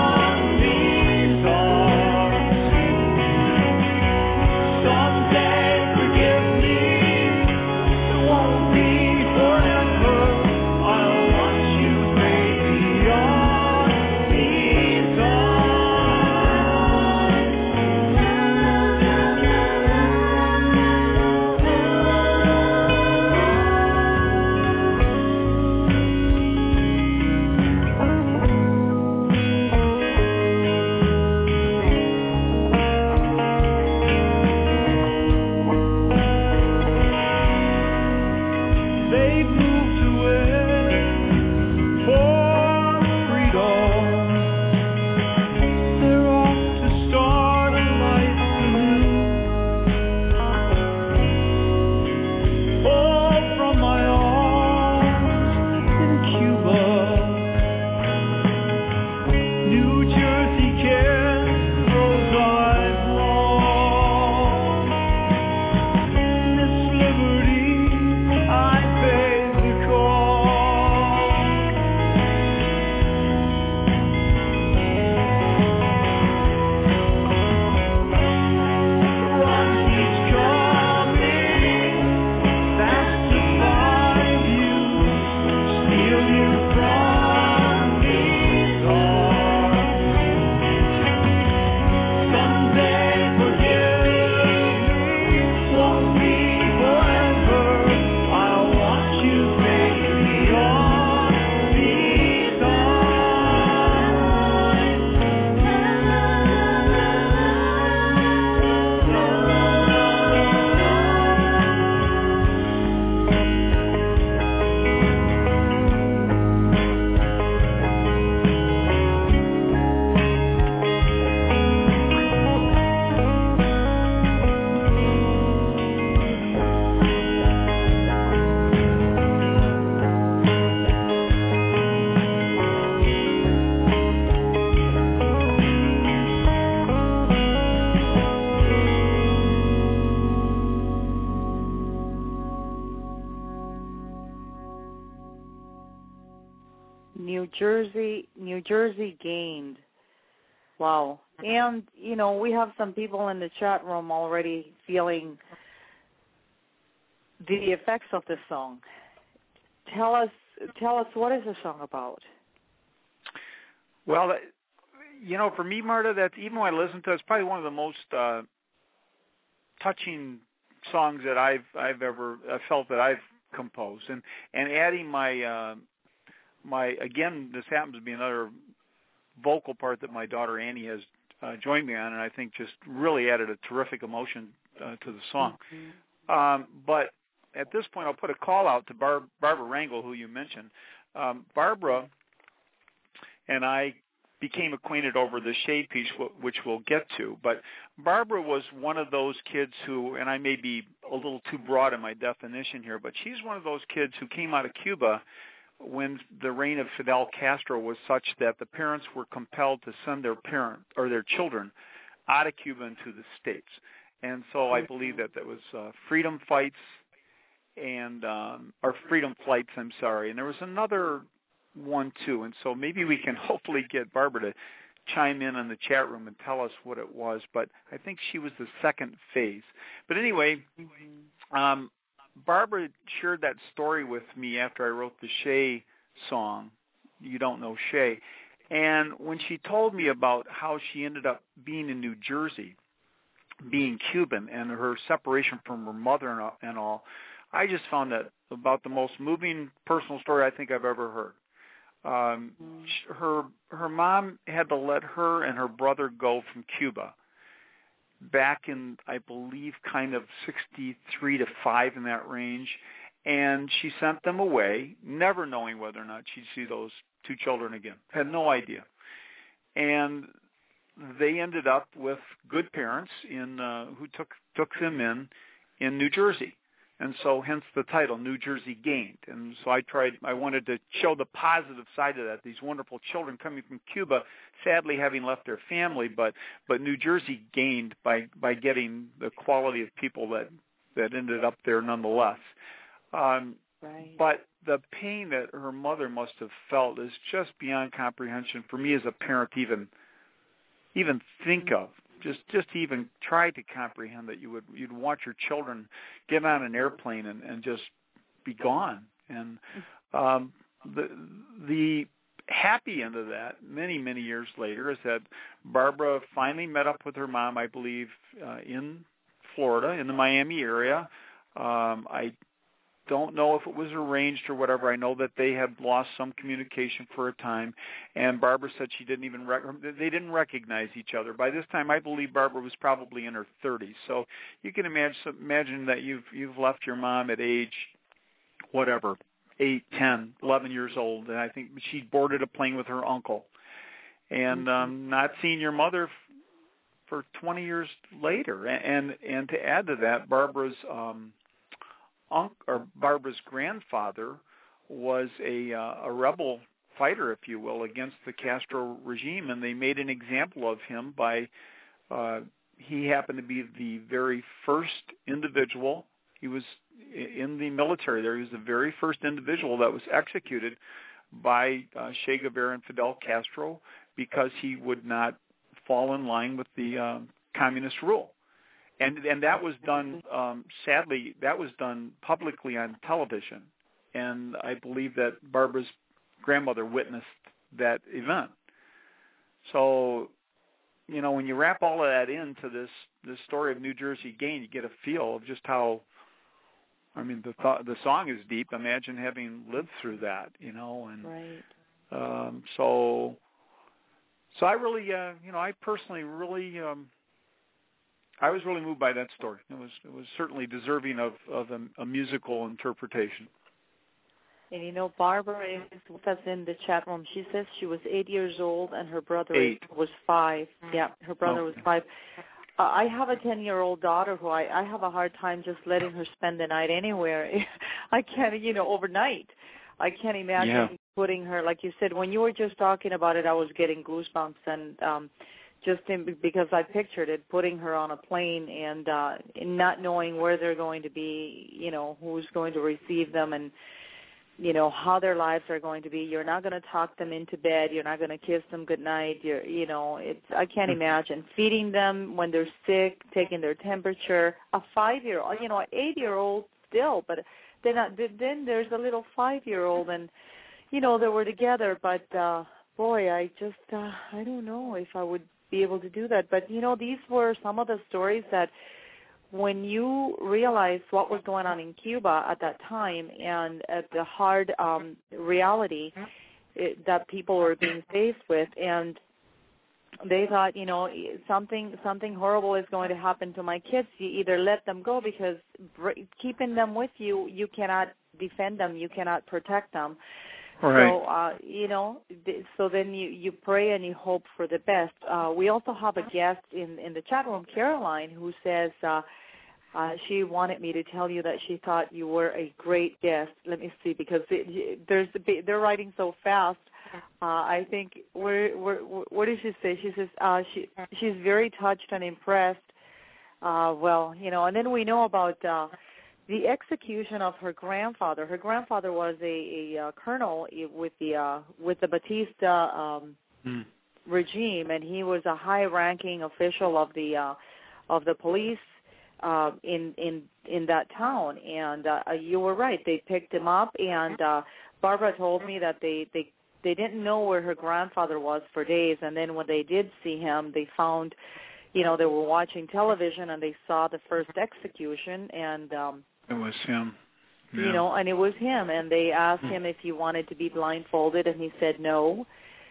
Someday Jersey, New Jersey gained. Wow. And, you know, we have some people in the chat room already feeling the effects of the song. Tell us, tell us, what is the song about? Well, you know, for me, Marta, that's, even when I listen to it, it's probably one of the most uh, touching songs that I've I've ever uh, felt that I've composed. And and adding my uh, my again, this happens to be another vocal part that my daughter Annie has uh, joined me on, and I think just really added a terrific emotion uh, to the song. Mm-hmm. Um, but at this point, I'll put a call out to Bar- Barbara Rangel, who you mentioned. Um, Barbara and I became acquainted over the Shade piece, which we'll get to. But Barbara was one of those kids who, and I may be a little too broad in my definition here, but she's one of those kids who came out of Cuba when the reign of Fidel Castro was such that the parents were compelled to send their parent or their children out of Cuba into the States. And so I believe that that was uh, freedom fights and um, or freedom flights, I'm sorry. And there was another one too. And so maybe we can hopefully get Barbara to chime in on the chat room and tell us what it was. But I think she was the second phase. But anyway, um, Barbara shared that story with me after I wrote the Shay song, You Don't Know Shay. And when she told me about how she ended up being in New Jersey, being Cuban, and her separation from her mother and all, I just found that about the most moving personal story I think I've ever heard. Um, her her mom had to let her and her brother go from Cuba back in, I believe, kind of sixty-three to five in that range, and she sent them away, never knowing whether or not she'd see those two children again. Had no idea. And they ended up with good parents in uh, who took took them in in New Jersey. And so hence the title, New Jersey Gained. And so I tried, I wanted to show the positive side of that, these wonderful children coming from Cuba, sadly having left their family, but, but New Jersey gained by, by getting the quality of people that, that ended up there nonetheless. Um, right. But the pain that her mother must have felt is just beyond comprehension for me as a parent to even, even think of. Just, just to even try to comprehend that you would, you'd watch your children get on an airplane and, and just be gone. And um, the the happy end of that, many many years later, is that Barbara finally met up with her mom, I believe, uh, in Florida, in the Miami area. Um, I don't know if it was arranged or whatever. I know that they had lost some communication for a time, and Barbara said she didn't even rec- they didn't recognize each other. By this time, I believe Barbara was probably in her thirties. So you can imagine imagine that you've you've left your mom at age whatever, eight, ten, eleven years old, and I think she boarded a plane with her uncle, and um, not seeing your mother f- for twenty years later. And and to add to that, Barbara's um, Unc, or Barbara's grandfather was a uh, a rebel fighter, if you will, against the Castro regime, and they made an example of him by uh, he happened to be the very first individual. He was in the military there. He was the very first individual that was executed by uh, Che Guevara and Fidel Castro because he would not fall in line with the uh, communist rule. And and that was done, um, sadly, that was done publicly on television. And I believe that Barbara's grandmother witnessed that event. So, you know, when you wrap all of that into this, this story of New Jersey Gained, you get a feel of just how, I mean, the th- the song is deep. Imagine having lived through that, you know. And right. um, so, so I really, uh, you know, I personally really... Um, I was really moved by that story. It was it was certainly deserving of, of a, a musical interpretation. And you know, Barbara is with us in the chat room. She says she was eight years old and her brother eight. was five. Yeah, her brother oh. was five. Uh, I have a ten-year-old daughter who I, I have a hard time just letting her spend the night anywhere. I can't, you know, overnight. I can't imagine yeah. putting her, like you said, when you were just talking about it, I was getting goosebumps and um just in, because I pictured it, putting her on a plane and, uh, and not knowing where they're going to be, you know, who's going to receive them. And you know, how their lives are going to be. You're not going to talk them into bed. You're not going to kiss them goodnight. You're, you know, it's, I can't imagine feeding them when they're sick, taking their temperature. A five-year-old, you know, an eight-year-old still, but then, then there's a little five-year-old, and, you know, they were together. But, uh, boy, I just, uh, I don't know if I would be able to do that. But, you know, these were some of the stories that when you realize what was going on in Cuba at that time and at the hard um, reality it, that people were being faced with, and they thought, you know, something something horrible is going to happen to my kids. You either let them go, because keeping them with you, you cannot defend them, you cannot protect them. Right. So, uh, you know, so then you, you pray and you hope for the best. Uh, we also have a guest in, in the chat room, Caroline, who says uh, uh, she wanted me to tell you that she thought you were a great guest. Let me see, because it, there's they're writing so fast. Uh, I think, where, where, what did she say? She says uh, she she's very touched and impressed. Uh, well, you know, and then we know about uh, the execution of her grandfather. Her grandfather was a, a, a colonel with the uh, with the Batista um, mm. regime, and he was a high-ranking official of the uh, of the police uh, in in in that town. And uh, you were right; they picked him up. And uh, Barbara told me that they they they didn't know where her grandfather was for days, and then when they did see him, they found, you know, they were watching television and they saw the first execution, and um, it was him. Yeah. You know, and it was him, and they asked him if he wanted to be blindfolded, and he said no.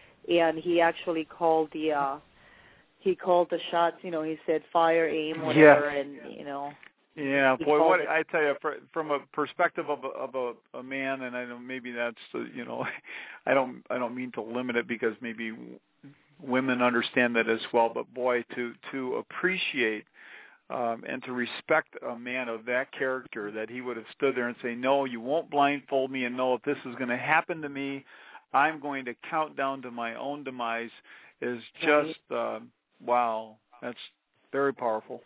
And he actually called the uh, he called the shots. You know, he said fire, aim, whatever, yeah. and you know. Yeah, boy, what it. I tell you, from a perspective of a, of a, a man, and I know maybe that's uh, you know, I don't I don't mean to limit it, because maybe women understand that as well. But boy, to to appreciate. Um, and to respect a man of that character, that he would have stood there and say, no, you won't blindfold me, and no, if this is going to happen to me, I'm going to count down to my own demise, is just, uh, wow, that's very powerful.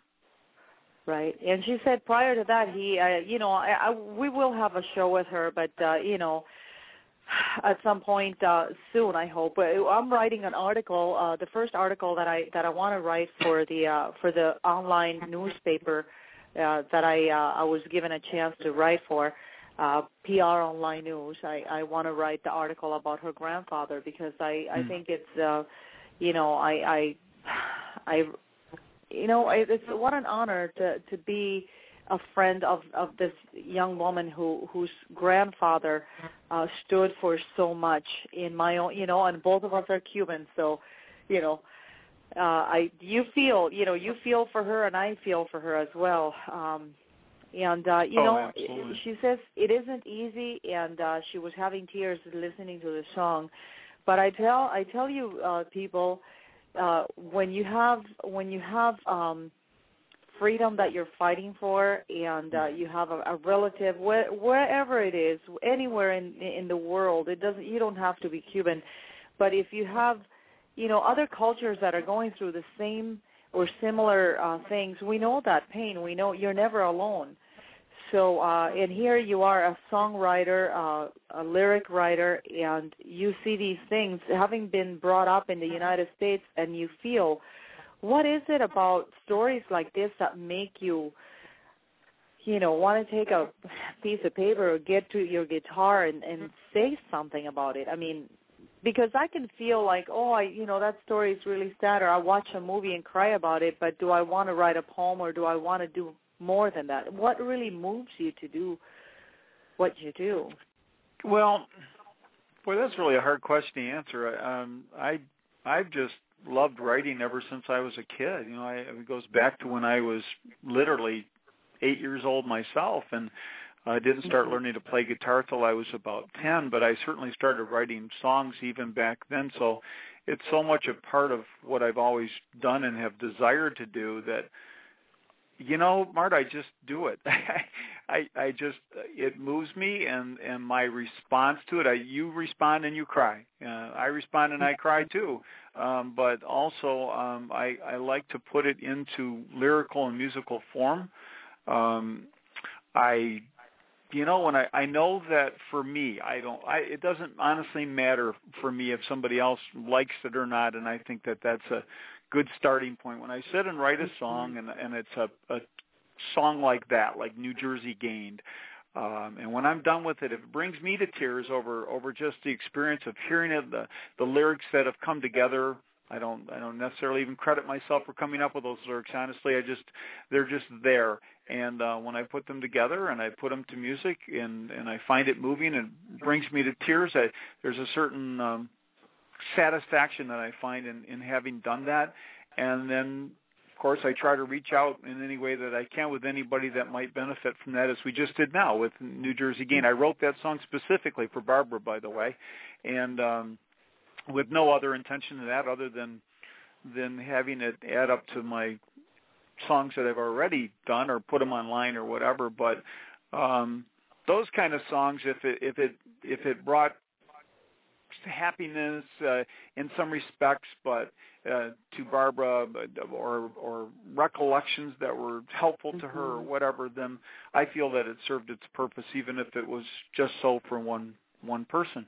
Right. And she said prior to that, he, uh, you know, I, I, we will have a show with her, but, uh, you know, at some point uh, soon, I hope. I'm writing an article, uh, the first article that I that I want to write for the uh, for the online newspaper uh, that I uh, I was given a chance to write for, uh, P R Online News. I, I want to write the article about her grandfather, because I, I mm. think it's uh, you know I I I you know it's what an honor to to be a friend of, of this young woman who whose grandfather uh, stood for so much in my own, you know, and both of us are Cuban, so, you know, uh, I you feel, you know, you feel for her, and I feel for her as well. Um, and uh, you oh, know, absolutely. She says it isn't easy, and uh, she was having tears listening to the song. But I tell I tell you, uh, people, uh, when you have when you have um, freedom that you're fighting for, and uh, you have a, a relative where, wherever it is, anywhere in in the world, it doesn't. You don't have to be Cuban, but if you have, you know, other cultures that are going through the same or similar uh, things, we know that pain. We know you're never alone. So, uh, and here you are, a songwriter, uh, a lyric writer, and you see these things, having been brought up in the United States, and you feel. What is it about stories like this that make you, you know, want to take a piece of paper or get to your guitar and, and say something about it? I mean, because I can feel like, oh, I, you know, that story is really sad, or I watch a movie and cry about it, but do I want to write a poem, or do I want to do more than that? What really moves you to do what you do? Well, boy, that's really a hard question to answer. Um, I, I've just loved writing ever since I was a kid. You know, I, it goes back to when I was literally eight years old myself, and I didn't start learning to play guitar till I was about ten, but I certainly started writing songs even back then. So it's so much a part of what I've always done and have desired to do that, you know, Mart, I just do it. I, I just, it moves me, and, and my response to it, I, you respond and you cry. Uh, I respond and I cry too. Um, but also, um, I, I like to put it into lyrical and musical form. Um, I You know, when I, I know that for me, I don't. I, it doesn't honestly matter for me if somebody else likes it or not, and I think that that's a good starting point. When I sit and write a song, and and it's a, a song like that, like New Jersey Gained, um, and when I'm done with it, if it brings me to tears over over just the experience of hearing it, the the lyrics that have come together. I don't I don't necessarily even credit myself for coming up with those lyrics. Honestly, I just they're just there. And uh, when I put them together and I put them to music and, and I find it moving and brings me to tears, I, there's a certain um, satisfaction that I find in, in having done that. And then, of course, I try to reach out in any way that I can with anybody that might benefit from that, as we just did now with New Jersey Gained. I wrote that song specifically for Barbara, by the way, and um, with no other intention of that other than than having it add up to my songs that I've already done or put them online or whatever. But um, those kind of songs, if it if it if it brought happiness uh, in some respects, but uh, to Barbara, or or recollections that were helpful to her or whatever, then I feel that it served its purpose, even if it was just so for one one person.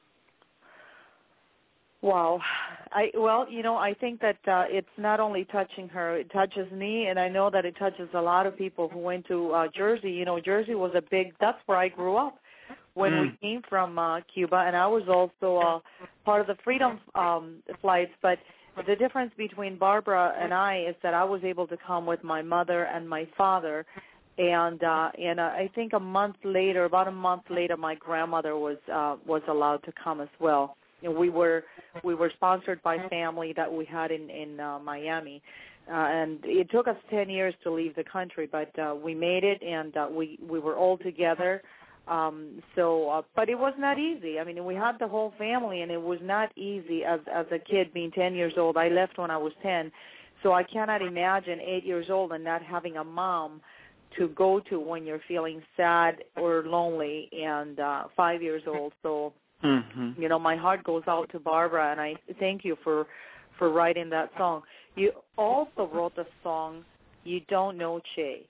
Wow. I well, you know, I think that uh, it's not only touching her, it touches me, and I know that it touches a lot of people who went to uh, Jersey. You know, Jersey was a big, that's where I grew up when mm. we came from uh, Cuba, and I was also uh, part of the Freedom um, flights. But the difference between Barbara and I is that I was able to come with my mother and my father, and uh, and uh, I think a month later, about a month later, my grandmother was uh, was allowed to come as well. You know, we were we were sponsored by family that we had in in uh, Miami, uh, and it took us ten years to leave the country, but uh, we made it, and uh, we we were all together. Um, so, uh, but it was not easy. I mean, we had the whole family, and it was not easy as as a kid being ten years old. I left when I was ten, so I cannot imagine eight years old and not having a mom to go to when you're feeling sad or lonely, and uh, five years old. So. Mm-hmm. You know, my heart goes out to Barbara, and I thank you for for writing that song. You also wrote the song "You Don't Know Che,"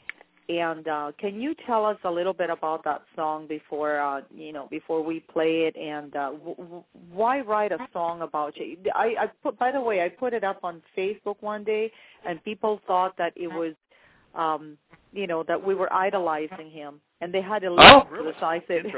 and uh, can you tell us a little bit about that song before uh, you know before we play it? And uh, w- w- why write a song about Che? I, I put, by the way, I put it up on Facebook one day, and people thought that it was, um, you know, that we were idolizing him. And they had to listen oh, really? to this. So I said,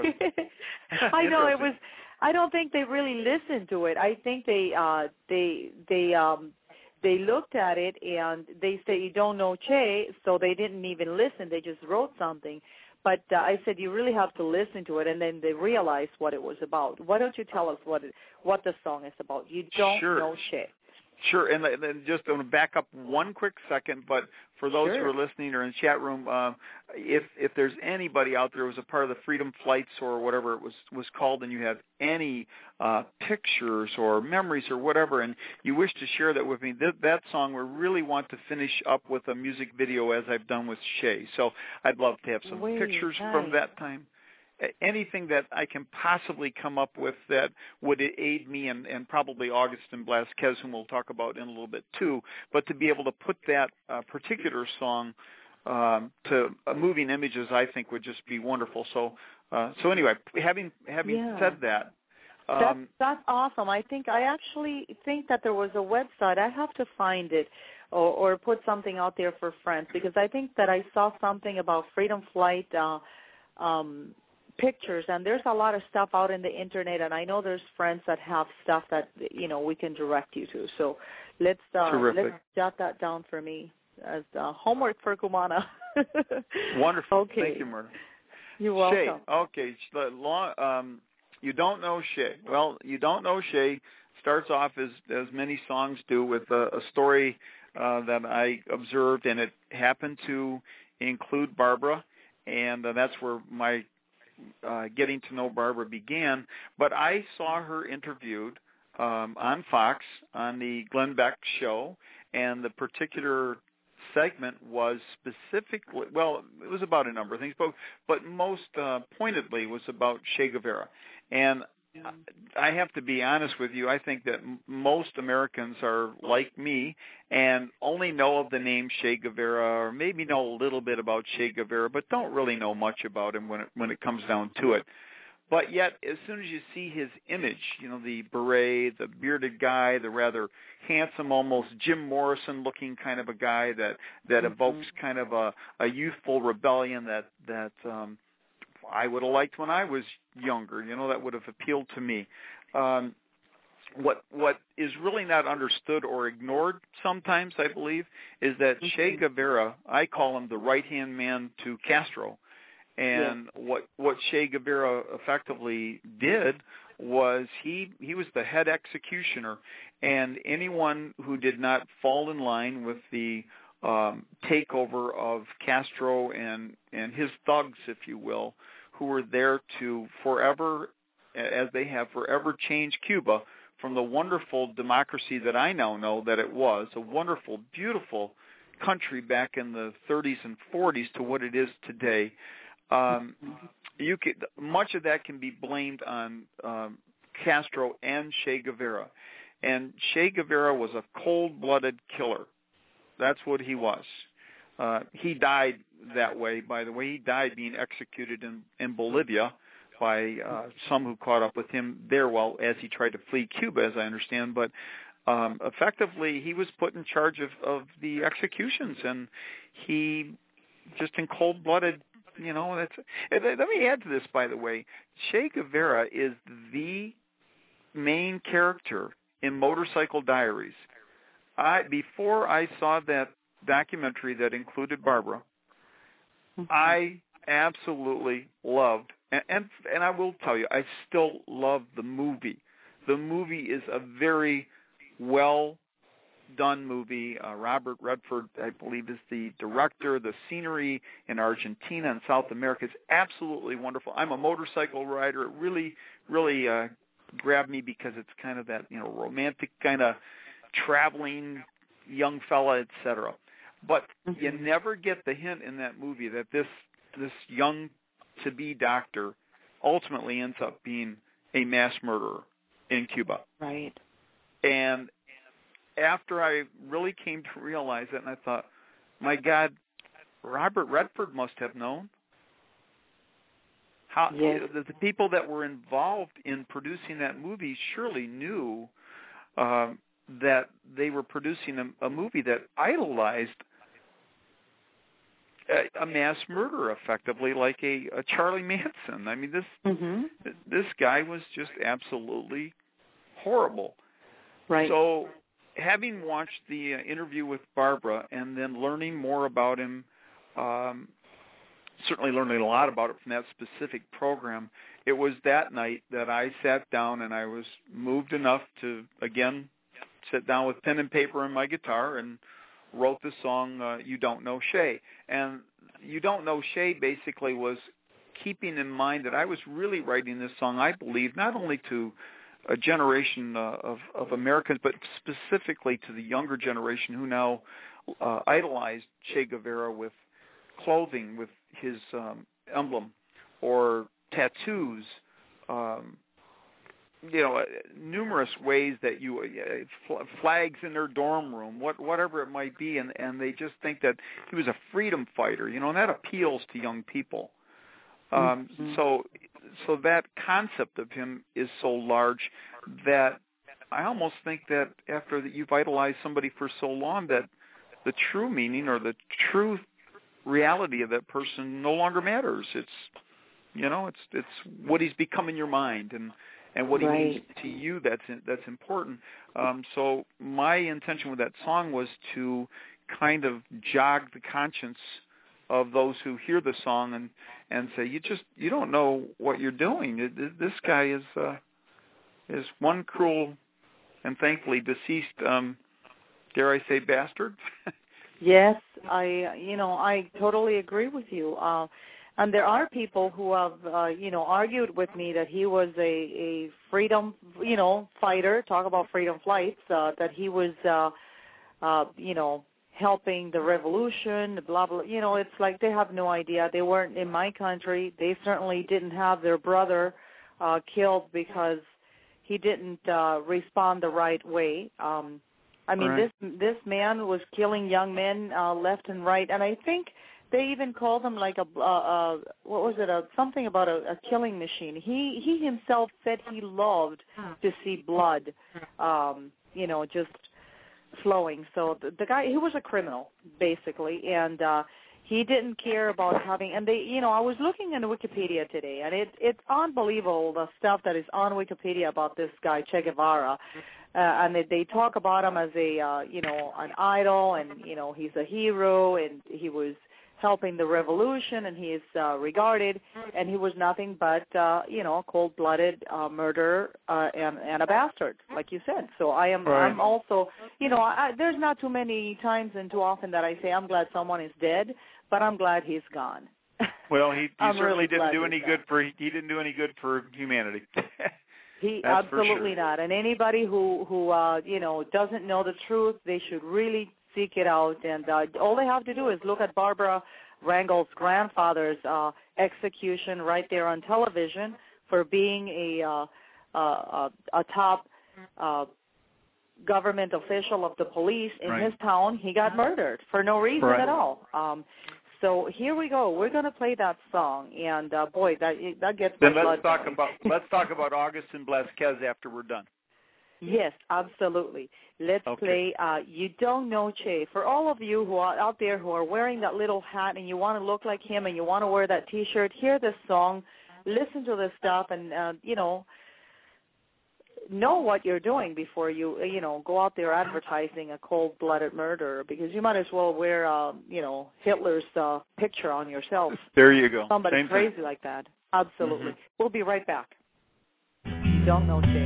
I know it was. I don't think they really listened to it. I think they uh, they they um, they looked at it and they said, "You don't know Che," so they didn't even listen. They just wrote something. But uh, I said, you really have to listen to it, and then they realized what it was about. Why don't you tell us what it, what the song is about? You don't sure. know Che. Sure, and then just I'm going to back up one quick second, but for those sure. who are listening or in the chat room, uh, if if there's anybody out there who was a part of the Freedom Flights or whatever it was, was called, and you have any uh, pictures or memories or whatever, and you wish to share that with me, th- that song we really want to finish up with a music video as I've done with Che. So I'd love to have some Wait, pictures nice. from that time. Anything that I can possibly come up with that would aid me, and, and probably Augustin Blasquez, whom we'll talk about in a little bit too, but to be able to put that uh, particular song um, to uh, moving images, I think would just be wonderful. So, uh, so anyway, having having yeah. said that, um, that's, that's awesome. I think I actually think that there was a website. I have to find it or, or put something out there for friends, because I think that I saw something about Freedom Flight uh, um, pictures, and there's a lot of stuff out in the internet, and I know there's friends that have stuff that, you know, we can direct you to. So let's uh, let's jot that down for me as uh, homework for Kumana. Wonderful. Okay. Thank you, Myrna. You're welcome. Che. Okay. Long, um, you don't know Che. Well, you don't know Che starts off as as many songs do with a, a story uh, that I observed, and it happened to include Barbara, and uh, that's where my Uh, getting to know Barbara began. But I saw her interviewed um, on Fox on the Glenn Beck show, and the particular segment was specifically, well, it was about a number of things, but, but most uh, pointedly was about Che Guevara. And I have to be honest with you. I think that m- most Americans are like me and only know of the name Che Guevara, or maybe know a little bit about Che Guevara, but don't really know much about him when it, when it comes down to it. But yet, as soon as you see his image, you know, the beret, the bearded guy, the rather handsome, almost Jim Morrison-looking kind of a guy that that mm-hmm. evokes kind of a, a youthful rebellion that that um, I would have liked when I was younger. You know, that would have appealed to me. Um, what what is really not understood or ignored sometimes, I believe, is that mm-hmm. Che Guevara, I call him the right-hand man to Castro. And yeah. what what Che Guevara effectively did was he he was the head executioner, and anyone who did not fall in line with the um, takeover of Castro and and his thugs, if you will, who were there to forever, as they have forever changed Cuba from the wonderful democracy that I now know that it was, a wonderful, beautiful country back in the thirties and forties, to what it is today. Um, you could, much of that can be blamed on um, Castro and Che Guevara. And Che Guevara was a cold-blooded killer. That's what he was. Uh, he died that way, by the way. He died being executed in, in Bolivia by uh, some who caught up with him there while as he tried to flee Cuba, as I understand. But um, effectively, he was put in charge of, of the executions, and he just in cold-blooded. You know, that's. Let me add to this, by the way. Che Guevara is the main character in Motorcycle Diaries. I before I saw that documentary that included Barbara, mm-hmm. I absolutely loved, and, and and I will tell you, I still love the movie. The movie is a very well done movie. Uh, Robert Redford, I believe, is the director. The scenery in Argentina and South America is absolutely wonderful. I'm a motorcycle rider. It really, really uh, grabbed me because it's kind of that, you know, romantic kind of traveling young fella, et cetera. But mm-hmm. you never get the hint in that movie that this this young to-be doctor ultimately ends up being a mass murderer in Cuba. Right. And after I really came to realize that, and I thought, my God, Robert Redford must have known. How yes. the, the people that were involved in producing that movie surely knew uh, that they were producing a, a movie that idolized a, a mass murderer, effectively, like a, a Charlie Manson. I mean, this mm-hmm. this guy was just absolutely horrible. Right. So, having watched the uh, interview with Barbara and then learning more about him, um, certainly learning a lot about it from that specific program, it was that night that I sat down and I was moved enough to, again, sit down with pen and paper and my guitar and wrote the song, uh, You Don't Know Che. And You Don't Know Che basically was keeping in mind that I was really writing this song, I believe, not only to a generation uh, of, of Americans, but specifically to the younger generation who now uh, idolize Che Guevara with clothing, with his um, emblem, or tattoos, um, you know, numerous ways that you, uh, flags in their dorm room, what, whatever it might be, and, and they just think that he was a freedom fighter, you know, and that appeals to young people. Um, mm-hmm. So, so that concept of him is so large that I almost think that after that you've idolized somebody for so long, that the true meaning or the true reality of that person no longer matters. It's, you know, it's it's what he's become in your mind and, and what right. he means to you. That's that's important. Um, so my intention with that song was to kind of jog the conscience of those who hear the song and, and say, you just you don't know what you're doing. This guy is uh, is one cruel and thankfully deceased, um, dare I say, bastard. Yes, I you know I totally agree with you. Uh, and there are people who have uh, you know argued with me that he was a, a freedom you know fighter. Talk about freedom flights. Uh, that he was uh, uh, you know. helping the revolution, blah, blah. You know, it's like they have no idea. They weren't in my country. They certainly didn't have their brother uh, killed because he didn't uh, respond the right way. Um, I mean, right. this this man was killing young men uh, left and right, and I think they even called him like a uh, uh, what was it? A, something about a, a killing machine. He he himself said he loved to see blood, um, you know, just flowing. So the, the guy, he was a criminal basically, and uh, he didn't care about having. And they, you know, I was looking in Wikipedia today, and it it's unbelievable the stuff that is on Wikipedia about this guy Che Guevara. Uh, and they, they talk about him as a, uh, you know, an idol, and, you know, he's a hero, and he was helping the revolution, and he is uh, regarded, and he was nothing but, uh, you know, a cold-blooded uh, murderer uh, and, and a bastard, like you said. So I am, right. I'm also, you know, I, there's not too many times and too often that I say I'm glad someone is dead, but I'm glad he's gone. Well, he, he certainly really didn't do any gone. good for he didn't do any good for humanity. He That's absolutely for sure. not. And anybody who who uh, you know doesn't know the truth, they should really seek it out. And uh, all they have to do is look at Barbara Rangel's grandfather's uh, execution right there on television for being a uh, uh, a top uh, government official of the police in right. his town. He got murdered for no reason right. at all. Um, So here we go. We're going to play that song, and uh, boy, that that gets my then let's blood talk going. about let's talk about Augustin Blasquez after we're done. Yes, absolutely. Let's okay. play uh, You Don't Know Che. For all of you who are out there who are wearing that little hat and you want to look like him and you want to wear that T-shirt, hear this song, listen to this stuff, and uh, you know. know what you're doing before you, you know, go out there advertising a cold-blooded murderer, because you might as well wear, uh, you know, Hitler's uh, picture on yourself. There you go. Somebody Same crazy thing. like that. Absolutely. Mm-hmm. We'll be right back. You Don't Know Che.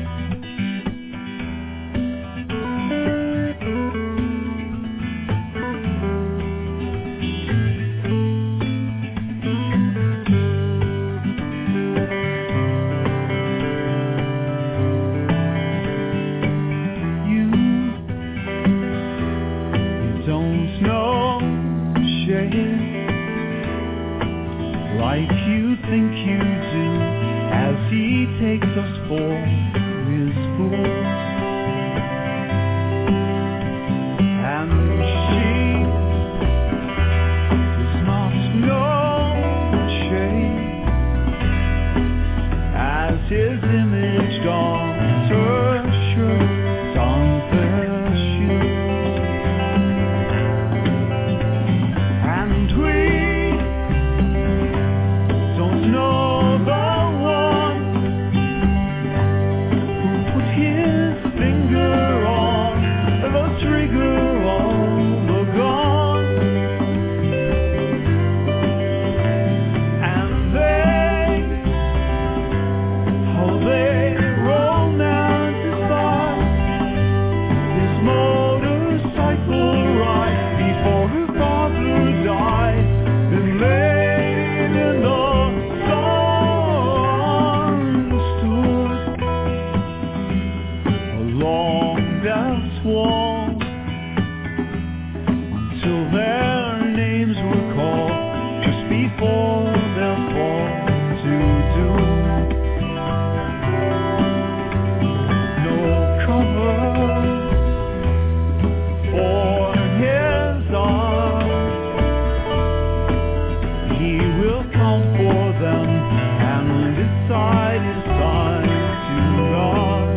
Like you think you do, as he takes us for his fools. And she does not know shame, as his image dons her shirt, dons their shoes. And we know the one who put his finger on the trigger on the gun, and they, how they romanticize his motorcycle ride before her father died, and laid in the wall until their names were called just before their fall to doom. No cover for his eyes. He will come for them and decide his time to God.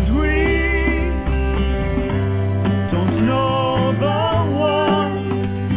Know the one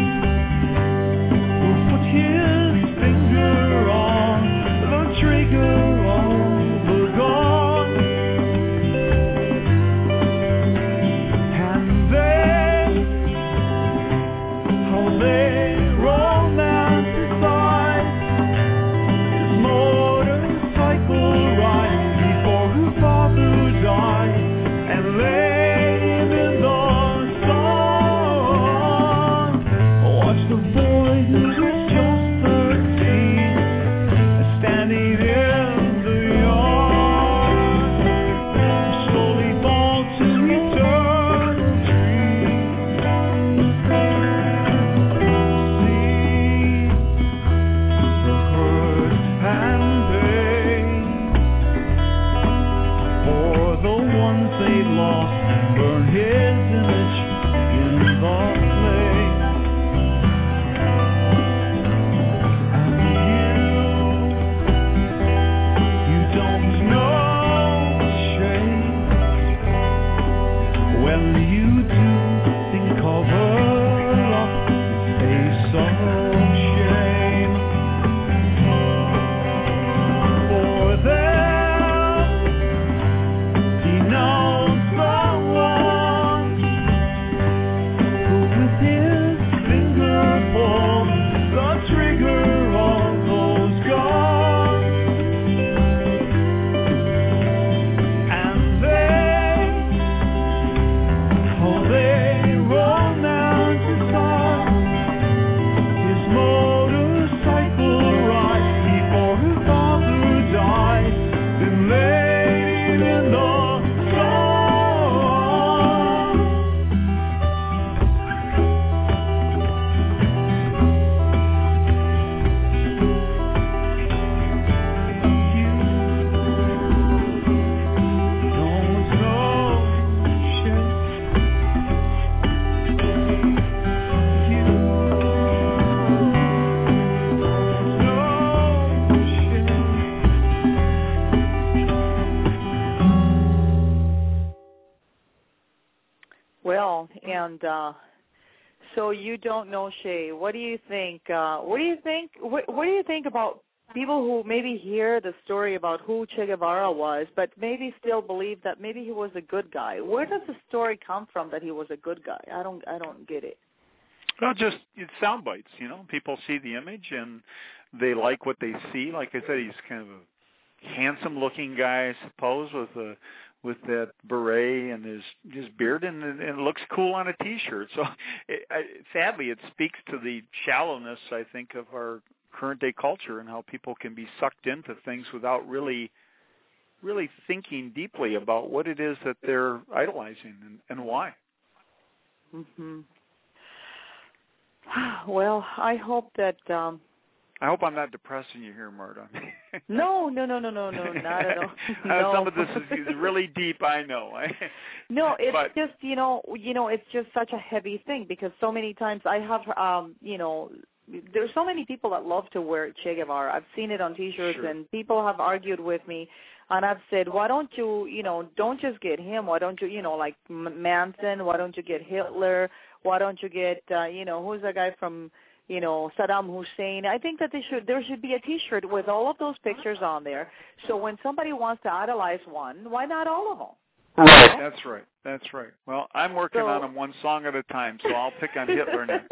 Oh, they roll down to start his motorcycle ride before her father died. Then laid in the Well, and uh, so you don't know Shay. What do you think? Uh, what do you think? What, what do you think about people who maybe hear the story about who Che Guevara was, but maybe still believe that maybe he was a good guy? Where does the story come from that he was a good guy? I don't, I don't get it. Well, just it's sound bites. You know, people see the image and they like what they see. Like I said, he's kind of a handsome-looking guy, I suppose, with a with that beret and his his beard, and, and it looks cool on a T-shirt. So, it, I, sadly, it speaks to the shallowness, I think, of our current-day culture and how people can be sucked into things without really, really thinking deeply about what it is that they're idolizing and, and why. Mm-hmm. Well, I hope that. Um, I hope I'm not depressing you here, Marta. no, no, no, no, no, no, not at all. No. Uh, some of this is, is really deep, I know. No, it's but, just you know, you know, it's just such a heavy thing because so many times I have, um, you know, there's so many people that love to wear Che Guevara. I've seen it on T-shirts, sure. and people have argued with me, and I've said, why don't you, you know, don't just get him? Why don't you, you know, like Manson? Why don't you get Hitler? Why don't you get, uh, you know, who's that guy from? You know, Saddam Hussein. I think that they should. There should be a T-shirt with all of those pictures on there. So when somebody wants to idolize one, why not all of them? Right. That's right. That's right. Well, I'm working so, on them one song at a time, so I'll pick on Hitler next.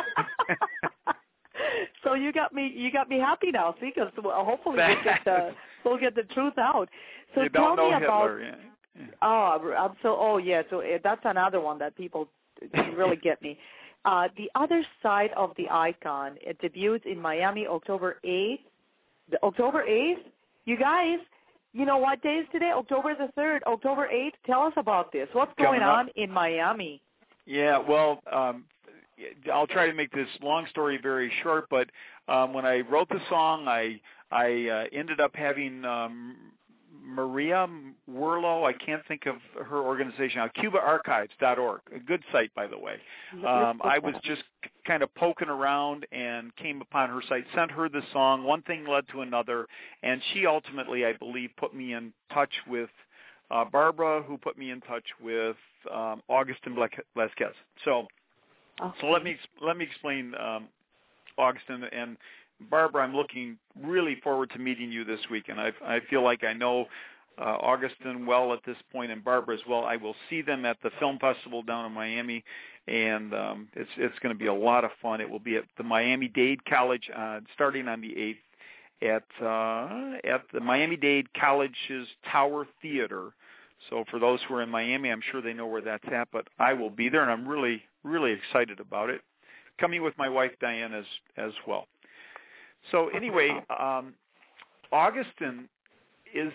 So you got me. You got me happy now. See, because well, hopefully we'll get the we'll get the truth out. So you tell don't know me Hitler, about. Yeah. Yeah. Oh, I'm so. Oh, yeah. So uh, that's another one that people really get me. Uh, the Other Side of the Icon, it debuts in Miami October eighth. The October eighth? You guys, you know what day is today? October the third, October eighth. Tell us about this. What's going on in Miami? Yeah, well, um, I'll try to make this long story very short, but um, when I wrote the song, I I uh, ended up having um, Maria Werlo, I can't think of her organization now, Cuba Archives dot org, a good site, by the way. Um, I was just kind of poking around and came upon her site, sent her the song. One thing led to another, and she ultimately, I believe, put me in touch with uh, Barbara, who put me in touch with um, Augustin Vasquez. So, okay. so let me let me explain um, Augustin and Barbara. I'm looking really forward to meeting you this week, and I, I feel like I know uh, Augustin well at this point, and Barbara as well. I will see them at the film festival down in Miami, and um, it's it's going to be a lot of fun. It will be at the Miami-Dade College uh, starting on the eighth at uh, at the Miami-Dade College's Tower Theater. So for those who are in Miami, I'm sure they know where that's at, but I will be there, and I'm really, really excited about it. Coming with my wife, Diane, as as well. So anyway, um, Augustin is,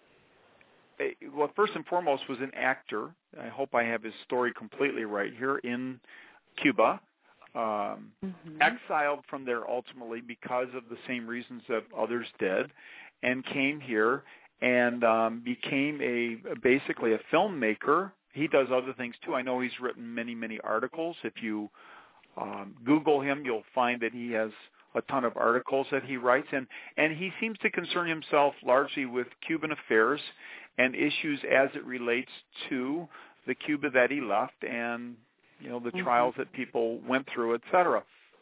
a, well, first and foremost, was an actor. I hope I have his story completely right here in Cuba, um, mm-hmm. exiled from there ultimately because of the same reasons that others did, and came here and um, became a basically a filmmaker. He does other things too. I know he's written many, many articles. If you um, Google him, you'll find that he has a ton of articles that he writes, and, and he seems to concern himself largely with Cuban affairs and issues as it relates to the Cuba that he left and, you know, the mm-hmm. trials that people went through, et cetera.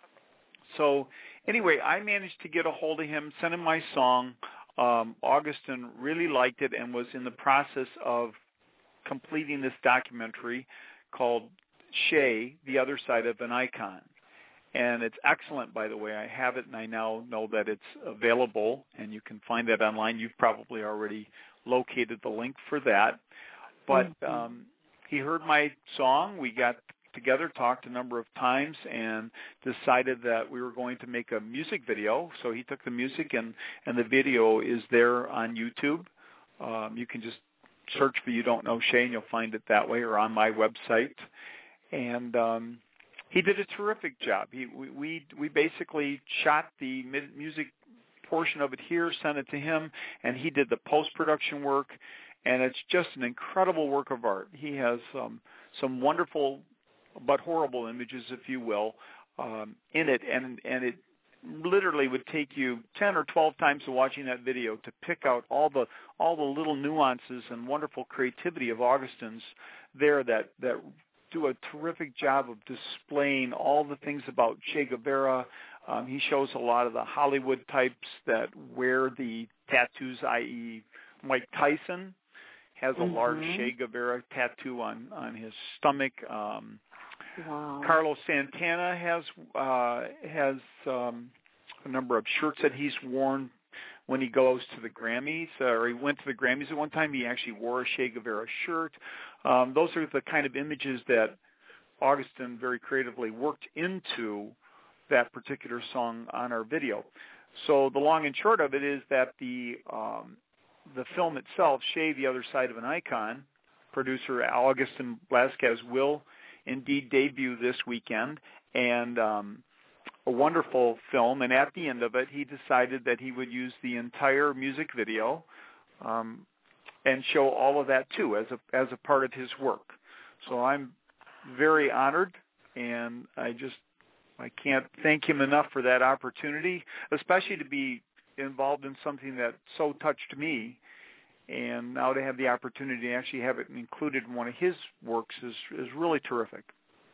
So anyway, I managed to get a hold of him, sent him my song. Um, Augustin really liked it and was in the process of completing this documentary called Che, The Other Side of an Icon. And it's excellent, by the way. I have it, and I now know that it's available, and you can find that online. You've probably already located the link for that. But um, he heard my song. We got together, talked a number of times, and decided that we were going to make a music video. So he took the music, and, and the video is there on YouTube. Um, you can just search for You Don't Know Shay, and you'll find it that way, or on my website. And um, he did a terrific job. He, we, we we basically shot the music portion of it here, sent it to him, and he did the post-production work, and it's just an incredible work of art. He has um, some wonderful but horrible images, if you will, um, in it, and and it literally would take you ten or twelve times watching that video to pick out all the all the little nuances and wonderful creativity of Augustin's there that that do a terrific job of displaying all the things about Che Guevara. Um, he shows a lot of the Hollywood types that wear the tattoos, that is. Mike Tyson has a mm-hmm. large Che Guevara tattoo on, on his stomach. Um, wow. Carlos Santana has uh, has um, a number of shirts that he's worn when he goes to the Grammys, uh, or he went to the Grammys at one time. He actually wore a Che Guevara shirt. Um, those are the kind of images that Augustin very creatively worked into that particular song on our video. So the long and short of it is that the um, the film itself, Shay, The Other Side of an Icon, producer Augustin Blasquez will indeed debut this weekend, and um, a wonderful film. And at the end of it, he decided that he would use the entire music video um, and show all of that too as a as a part of his work. So I'm very honored, and I just I can't thank him enough for that opportunity, especially to be involved in something that so touched me, and now to have the opportunity to actually have it included in one of his works is is really terrific.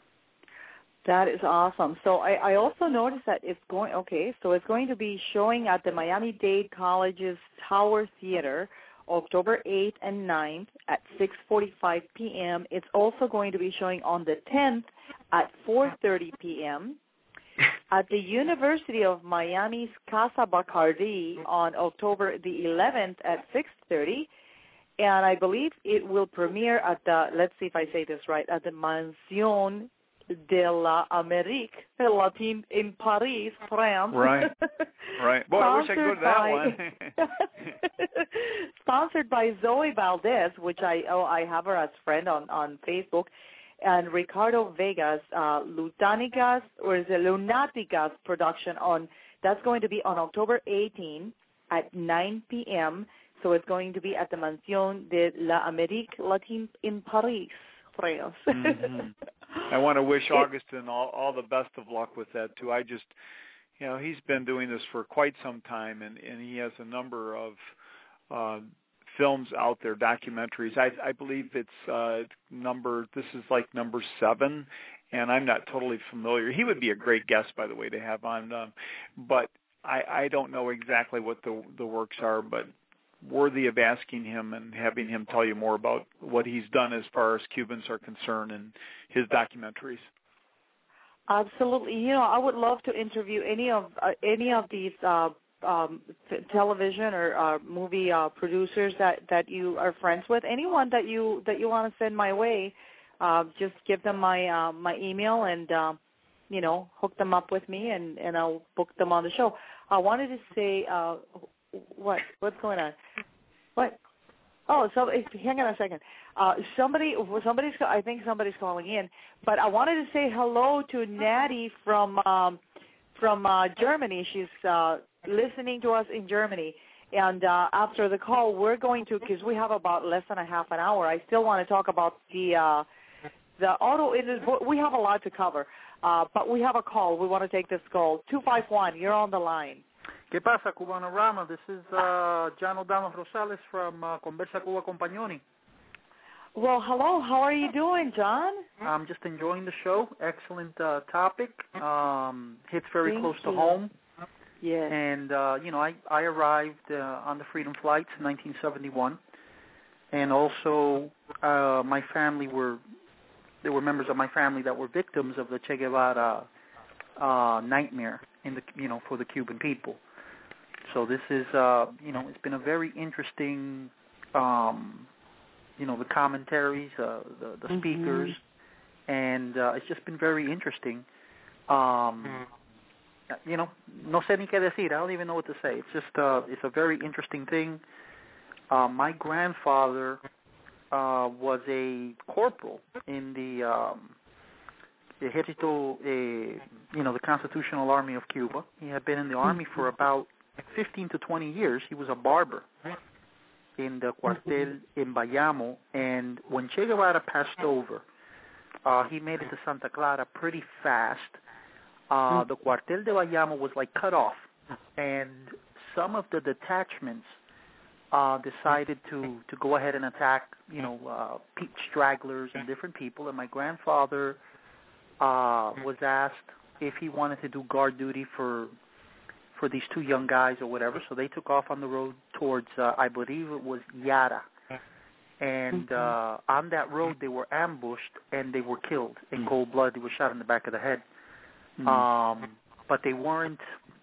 That is awesome. So I, I also noticed that it's going, okay, so it's going to be showing at the Miami-Dade College's Tower Theater October eighth and ninth at six forty-five p.m. It's also going to be showing on the tenth at four thirty p.m. at the University of Miami's Casa Bacardi on October the eleventh at six thirty. And I believe it will premiere at the, let's see if I say this right, at the Mansion de la Amérique Latine in Paris, France. Right, right. Boy, I wish I could go to that by, one. Sponsored by Zoe Valdez, which I oh I have her as friend on, on Facebook, and Ricardo Vegas, uh, Lutanigas, or is it Lunatigas production on, that's going to be on October eighteenth at nine p.m., so it's going to be at the Mansion de la Amérique Latine in Paris, France. Mm-hmm. I want to wish Augustin all, all the best of luck with that, too. I just, you know, he's been doing this for quite some time, and, and he has a number of uh, films out there, documentaries. I, I believe it's uh, number, this is like number seven, and I'm not totally familiar. He would be a great guest, by the way, to have on, um, but I, I don't know exactly what the the works are, but worthy of asking him and having him tell you more about what he's done as far as Cubans are concerned in his documentaries. Absolutely. You know, I would love to interview any of uh, any of these uh, um, t- television or uh, movie uh, producers that, that you are friends with. Anyone that you that you want to send my way, uh, just give them my uh, my email and uh, you know hook them up with me, and, and I'll book them on the show. I wanted to say. Uh, What? What's going on? What? Oh, so hang on a second. Uh, somebody, somebody's. I think somebody's calling in. But I wanted to say hello to Natty from um, from uh, Germany. She's uh, listening to us in Germany. And uh, after the call, we're going to, because we have about less than a half an hour. I still want to talk about the uh, the auto. It is, we have a lot to cover, uh, but we have a call. We want to take this call. Two five one. You're on the line. ¿Qué pasa, Cubanorama? This is uh, John O'Donnell Rosales from uh, Conversa Cuba Compañoni. Well, hello. How are you doing, John? I'm just enjoying the show. Excellent uh, topic. Um, hits very Thank close you. to home. Yeah. And, uh, you know, I, I arrived uh, on the Freedom Flights in nineteen seventy-one. And also uh, my family were, there were members of my family that were victims of the Che Guevara uh, nightmare in the, you know, for the Cuban people. So this is, uh, you know, it's been a very interesting um, you know, the commentaries, uh, the, the speakers, mm-hmm. and uh, it's just been very interesting. Um, you know, no sé ni qué decir. I don't even know what to say. It's just, uh, it's a very interesting thing. Uh, my grandfather uh, was a corporal in the um, Ejército, uh, you know, the Constitutional Army of Cuba. He had been in the Army for about fifteen to twenty years. He was a barber in the cuartel in Bayamo, and when Che Guevara passed over, uh, he made it to Santa Clara pretty fast. Uh, the cuartel de Bayamo was like cut off, and some of the detachments uh, decided to, to go ahead and attack, you know, uh, pe- stragglers and different people, and my grandfather uh, was asked if he wanted to do guard duty for for these two young guys or whatever, so they took off on the road towards, uh, I believe it was Yara, and uh, on that road they were ambushed and they were killed in cold blood. They were shot in the back of the head. Um, but they weren't,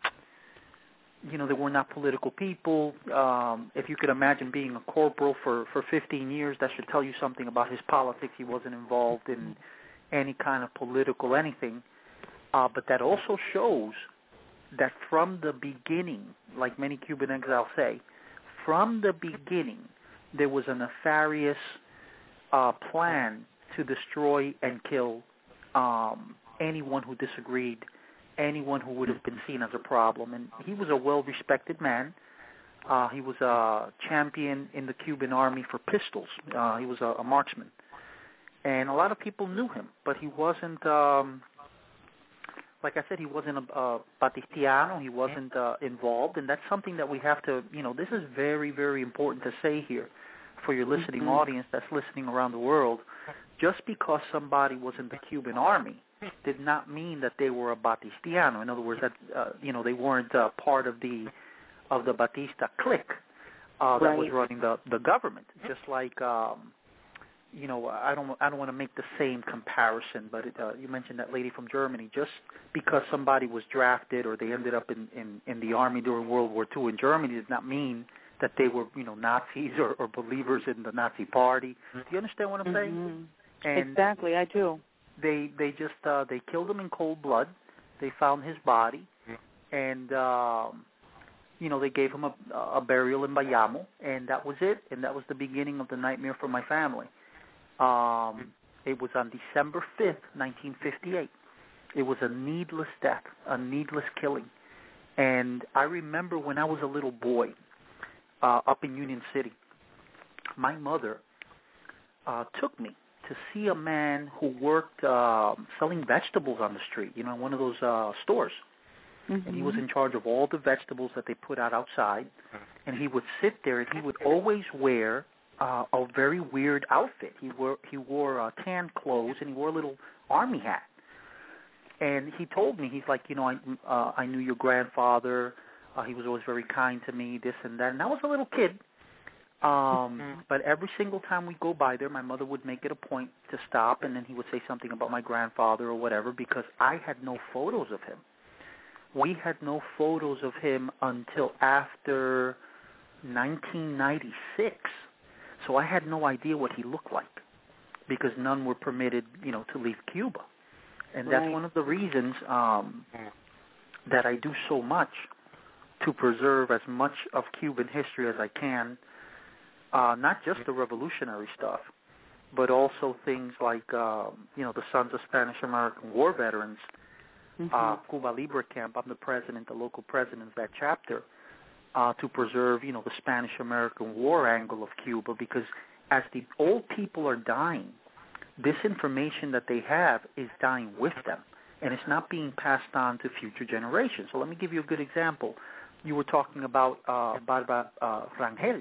you know, they were not political people. Um, if you could imagine being a corporal for, for fifteen years, that should tell you something about his politics. He wasn't involved in any kind of political anything. Uh, but that also shows that from the beginning, like many Cuban exiles say, from the beginning, there was a nefarious uh, plan to destroy and kill um, anyone who disagreed, anyone who would have been seen as a problem. And he was a well-respected man. Uh, he was a champion in the Cuban army for pistols. Uh, he was a, a marksman. And a lot of people knew him, but he wasn't, um, like I said, he wasn't a, a Batistiano. He wasn't uh, involved, and that's something that we have to, you know, this is very, very important to say here for your listening mm-hmm. audience that's listening around the world. Just because somebody was in the Cuban army did not mean that they were a Batistiano. In other words, that uh, you know, they weren't uh, part of the of the Batista clique uh, that right. was running the the government. Just like um, you know, I don't I don't want to make the same comparison, but it, uh, you mentioned that lady from Germany. Just because somebody was drafted or they ended up in, in, in the army during World War Two in Germany did not mean that they were, you know, Nazis or, or believers in the Nazi Party. Do you understand what I'm saying? Mm-hmm. And exactly, I do. They they just uh, they killed him in cold blood. They found his body, and um, you know, they gave him a, a burial in Bayamo, and that was it. And that was the beginning of the nightmare for my family. Um, it was on December fifth, nineteen fifty-eight. It was a needless death, a needless killing. And I remember when I was a little boy uh, up in Union City, my mother uh, took me to see a man who worked uh, selling vegetables on the street, you know, in one of those uh, stores. Mm-hmm. And he was in charge of all the vegetables that they put out outside. And he would sit there, and he would always wear uh, a very weird outfit. He wore he wore uh, tan clothes, and he wore a little army hat. And he told me, he's like, you know, I uh, I knew your grandfather. Uh, he was always very kind to me, this and that. And I was a little kid. Um, mm-hmm. But every single time we go by there, my mother would make it a point to stop, and then he would say something about my grandfather or whatever, because I had no photos of him. We had no photos of him until after nineteen ninety-six. So I had no idea what he looked like, because none were permitted, you know, to leave Cuba. And that's right. One of the reasons um, that I do so much to preserve as much of Cuban history as I can. Uh, not just the revolutionary stuff, but also things like, uh, you know, the Sons of Spanish-American War Veterans, mm-hmm. uh, Cuba Libre Camp. I'm the president, the local president of that chapter, uh, to preserve, you know, the Spanish-American War angle of Cuba, because as the old people are dying, this information that they have is dying with them, and it's not being passed on to future generations. So let me give you a good example. You were talking about uh, Barbara uh, Rangel.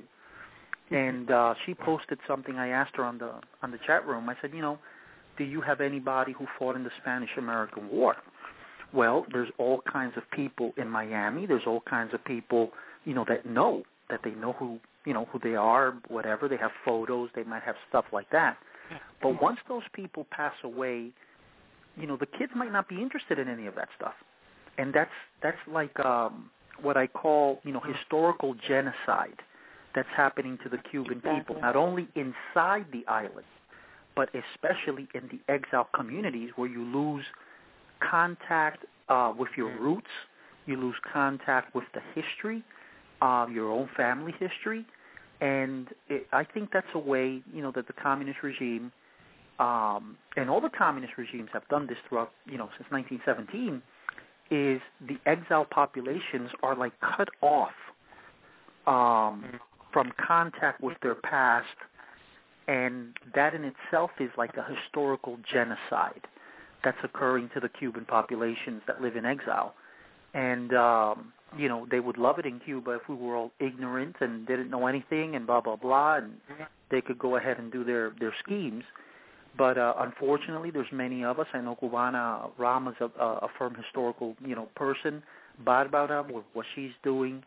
And uh, she posted something. I asked her on the on the chat room. I said, you know, do you have anybody who fought in the Spanish-American War? Well, there's all kinds of people in Miami. There's all kinds of people, you know, that know, that they know who, you know, who they are, whatever. They have photos. They might have stuff like that. But once those people pass away, you know, the kids might not be interested in any of that stuff. And that's that's like um, what I call, you know, historical genocide. that's happening to the Cuban people, not only inside the island, but especially in the exile communities where you lose contact uh, with your roots, you lose contact with the history, uh, your own family history, and it, I think that's a way, you know, that the communist regime, um, and all the communist regimes have done this throughout, you know, since nineteen seventeen, is the exile populations are like cut off um, from contact with their past, and that in itself is like a historical genocide that's occurring to the Cuban populations that live in exile. And, um, you know, they would love it in Cuba if we were all ignorant and didn't know anything and blah, blah, blah, and they could go ahead and do their, their schemes. But uh, unfortunately, there's many of us. I know Cubana Rama's a, a firm historical, you know, person. Barbara, with what she's doing,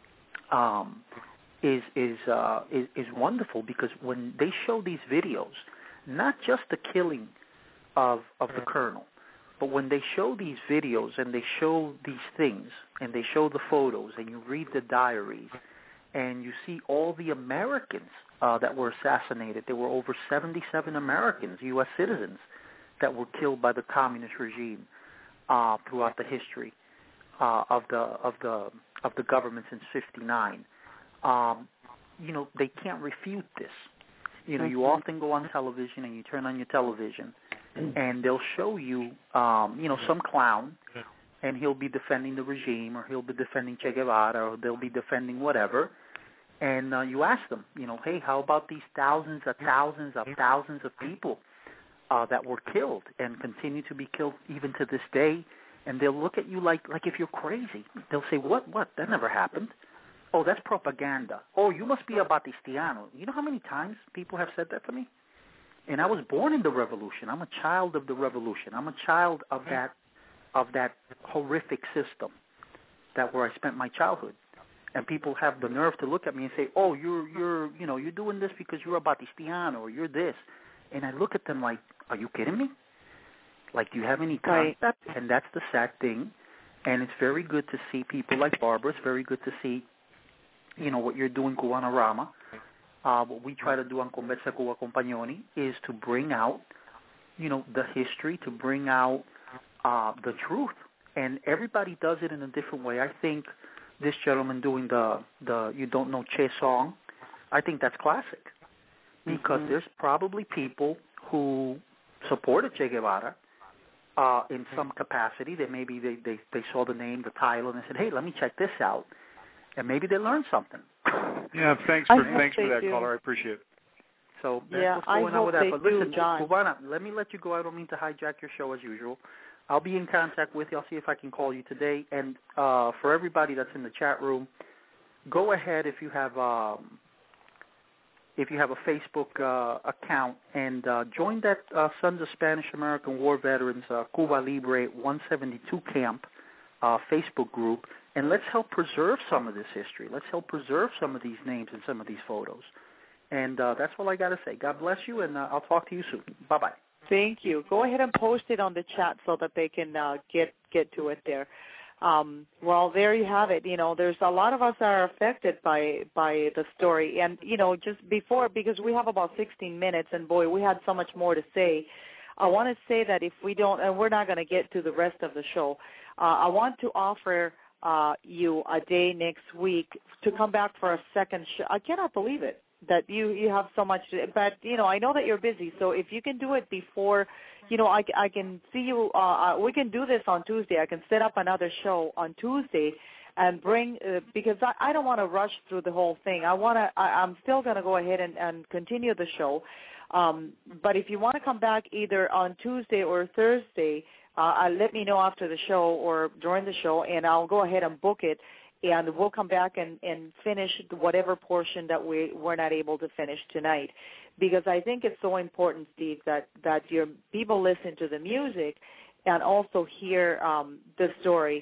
um, is is, uh, is is wonderful, because when they show these videos, not just the killing of of the colonel, but when they show these videos and they show these things and they show the photos and you read the diaries and you see all the Americans uh, that were assassinated. There were over seventy-seven Americans, U S citizens, that were killed by the communist regime uh, throughout the history uh, of the of the of the government since fifty-nine. Um, you know, they can't refute this. You know, you often go on television and you turn on your television and they'll show you, um, you know, some clown, and he'll be defending the regime, or he'll be defending Che Guevara, or they'll be defending whatever. And uh, you ask them, you know, hey, how about these thousands of thousands of thousands of people uh, that were killed and continue to be killed even to this day? And they'll look at you like like if you're crazy. They'll say, what, what? That never happened. Oh, that's propaganda. Oh, you must be a Batistiano. You know how many times people have said that to me? And I was born in the revolution. I'm a child of the revolution. I'm a child of that of that horrific system that where I spent my childhood. And people have the nerve to look at me and say, "Oh, you're you're you know you're doing this because you're a Batistiano, or you're this." And I look at them like, "Are you kidding me? Like, do you have any concept?" Right. And that's the sad thing. And it's very good to see people like Barbara. It's very good to see, you know, what you're doing, Cubana Rama. Uh, what we try to do on Conversa Cuba Compagnoni is to bring out, you know, the history, to bring out uh, the truth. And everybody does it in a different way. I think this gentleman doing the, the You Don't Know Che song, I think that's classic. Because mm-hmm. there's probably people who supported Che Guevara uh, in some capacity. That maybe they, they, they saw the name, the title, and they said, hey, let me check this out. And maybe they learned something. Yeah, thanks for thanks for that, do. caller. I appreciate it. So that's yeah, what's going I on with that. But do, listen, John. Cubana, let me let you go. I don't mean to hijack your show as usual. I'll be in contact with you. I'll see if I can call you today. And uh, for everybody that's in the chat room, go ahead if you have um, if you have a Facebook uh, account and uh, join that uh, Sons of Spanish American War Veterans uh, Cuba Libre one seventy-two Camp uh, Facebook group. And let's help preserve some of this history. Let's help preserve some of these names and some of these photos. And uh, that's all I got to say. God bless you, and uh, I'll talk to you soon. Bye-bye. Thank you. Go ahead and post it on the chat so that they can uh, get get to it there. Um, well, there you have it. You know, there's a lot of us that are affected by by the story. And, you know, just before, because we have about sixteen minutes, and, boy, we had so much more to say. I want to say that if we don't, and we're not going to get to the rest of the show, uh, I want to offer Uh, you a day next week to come back for a second show. I cannot believe it that you, you have so much to, but, you know, I know that you're busy, so if you can do it before, you know, I, I can see you, uh, we can do this on Tuesday. I can set up another show on Tuesday and bring, uh, because I, I don't want to rush through the whole thing. I want to, I'm still going to go ahead and, and continue the show. Um, but if you want to come back either on Tuesday or Thursday, Uh, let me know after the show or during the show, and I'll go ahead and book it, and we'll come back and, and finish whatever portion that we were not able to finish tonight. Because I think it's so important, Steve, that, that your people listen to the music and also hear um, the story.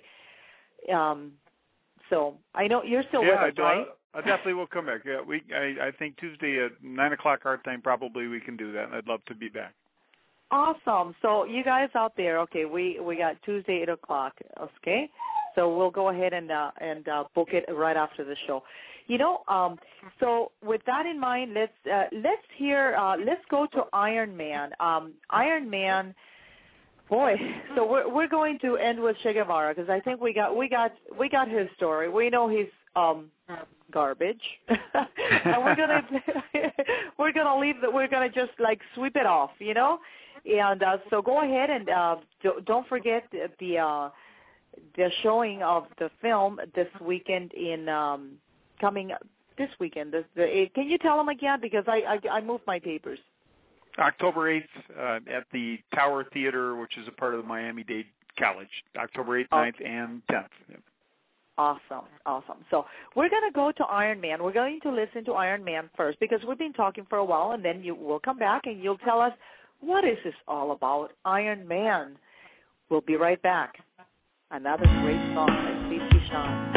Um, so I know you're still yeah, with us, I, right? I definitely will come back. Yeah, we. I, I think Tuesday at nine o'clock our time probably we can do that, and I'd love to be back. Awesome. So you guys out there, okay, we, we got Tuesday, eight o'clock, okay? So we'll go ahead and uh, and uh, book it right after the show. You know, um, so with that in mind, let's uh, let's hear. Uh, let's go to Iron Man. Um, Iron Man. Boy, so we're we're going to end with Che Guevara because I think we got we got we got his story. We know he's um, garbage, and we're gonna we're gonna leave. The, we're gonna just like sweep it off, you know. And uh, so go ahead and uh, do, don't forget the the, uh, the showing of the film this weekend in um, coming this weekend. The, the, can you tell them again because I I, I moved my papers. October eighth uh, at the Tower Theater, which is a part of the Miami-Dade College. October eighth, ninth, and tenth. Yep. Awesome, awesome. So we're going to go to Iron Man. We're going to listen to Iron Man first because we've been talking for a while, and then you will come back and you'll tell us what is this all about, Iron Man. We'll be right back. Another great song by Stacey Sean.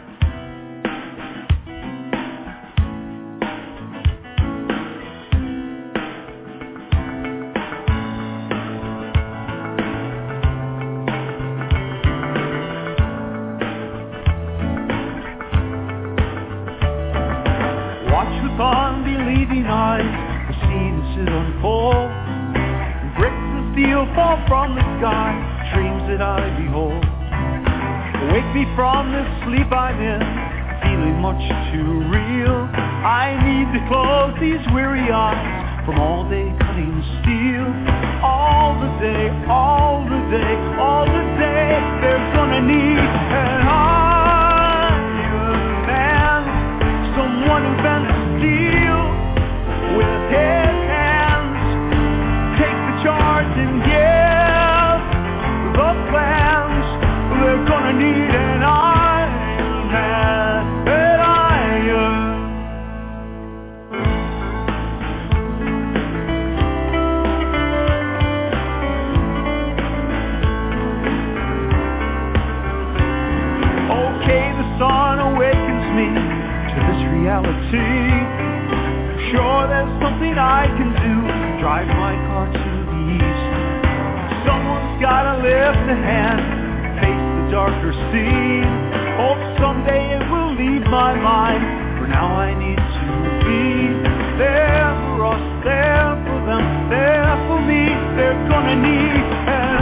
Unbelieving eyes, the scene is unfold. Bricks and steel fall from the sky, dreams that I behold. Wake me from this sleep I'm in, feeling much too real. I need to close these weary eyes from all day cutting steel. All the day, all the day, all the day, they're gonna need an Iron Man, someone who bends steel with his hands, take the charge and give the plans. They're gonna need an Iron Man, an iron. Okay, the sun awakens me to this reality. Sure, there's something I can do. Drive my car to the east. Someone's gotta lift a hand, face the darker scene. Hope someday it will leave my mind. For now I need to be there for us, there for them, there for me. They're gonna need an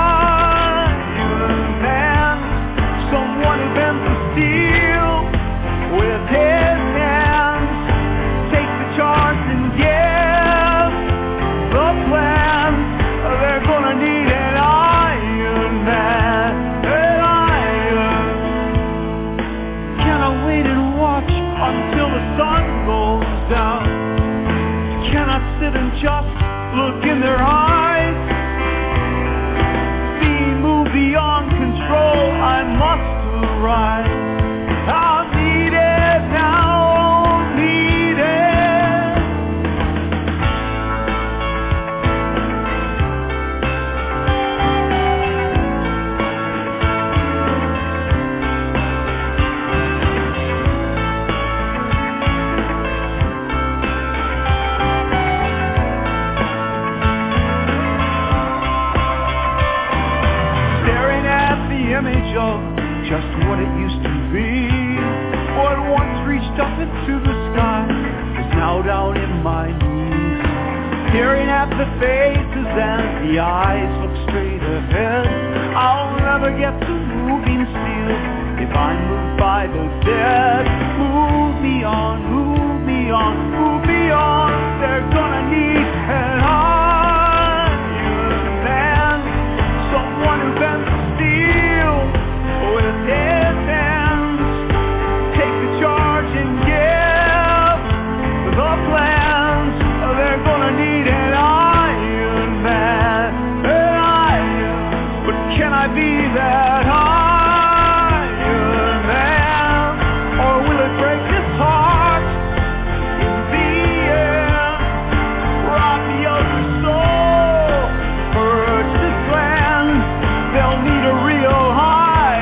Iron Man, someone who bends the steel with his hands. Charge and give the plans. They're gonna need an Iron Man, an iron. Can I wait and watch until the sun goes down? Can I sit and just look in their eyes? See, move beyond control, I must arise. I'll need it now. Image of just what it used to be. What once reached up into the sky is now down in my knees. Staring at the faces and the eyes look straight ahead. I'll never get to moving still if I'm moved by the dead. Move me on, move me on, move me on. They're gonna need an Iron Man, someone who bends with his hands, take the charge and give the plans. They're gonna need an Iron Man, an iron. But can I be that Iron Man, or will it break his heart in the end? Rob me of your soul, purge this land. They'll need a real heart.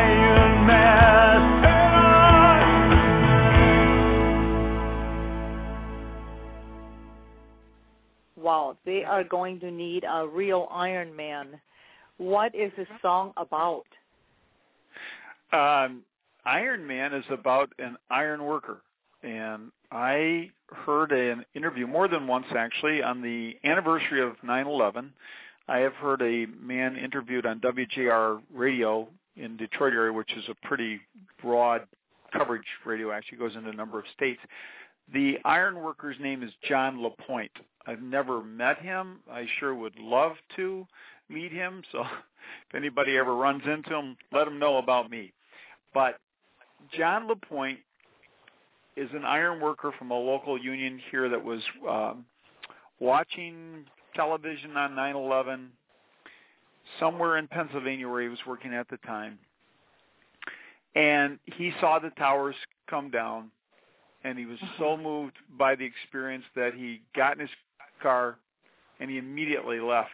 Wow, they are going to need a real Iron Man. What is this song about? Um, Iron Man is about an iron worker and I heard an interview more than once, actually, on the anniversary of nine eleven. I have heard a man interviewed on W J R radio in Detroit area, which is a pretty broad coverage radio, actually goes into a number of states. The iron worker's name is John LaPointe. I've never met him. I sure would love to meet him, so if anybody ever runs into him, let him know about me. But John LaPointe is an iron worker from a local union here that was um, watching television on nine eleven somewhere in Pennsylvania where he was working at the time. And he saw the towers come down, and he was so moved by the experience that he got in his car and he immediately left.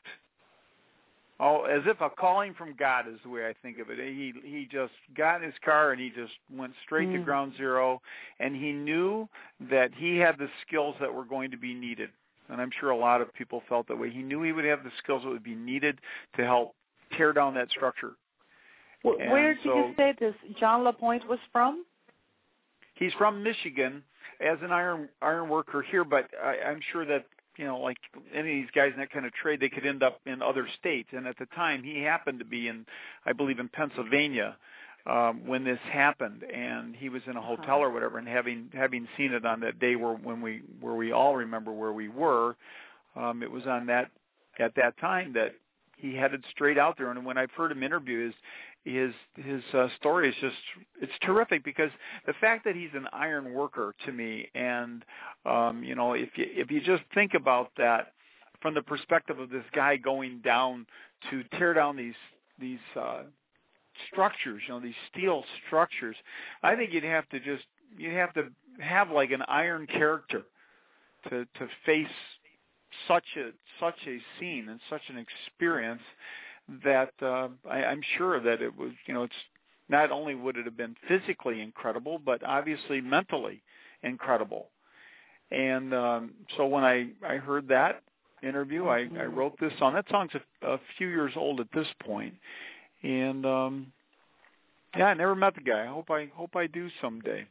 Oh, as if a calling from God is the way I think of it. He he just got in his car and he just went straight mm. to ground zero, and he knew that he had the skills that were going to be needed. And I'm sure a lot of people felt that way. He knew he would have the skills that would be needed to help tear down that structure. Well, where did so, you say this John LaPointe was from? He's from Michigan as an iron iron worker here, but I, I'm sure that, you know, like any of these guys in that kind of trade, they could end up in other states. And at the time, he happened to be in, I believe, in Pennsylvania um, when this happened, and he was in a hotel or whatever. And having having seen it on that day where when we where we all remember where we were, um, it was on that at that time that he headed straight out there. And when I've heard him interview, his his his uh, story is just, it's terrific, because the fact that he's an iron worker to me, and um, you know, if you if you just think about that from the perspective of this guy going down to tear down these these uh, structures, you know, these steel structures, I think you'd have to just you'd have to have like an iron character to to face such a such a scene and such an experience. That uh, I, I'm sure that it was, you know, it's not only would it have been physically incredible, but obviously mentally incredible. And um, so when I, I heard that interview, I, I wrote this song. That song's a, a few years old at this point. And um, yeah, I never met the guy. I hope I hope I do someday.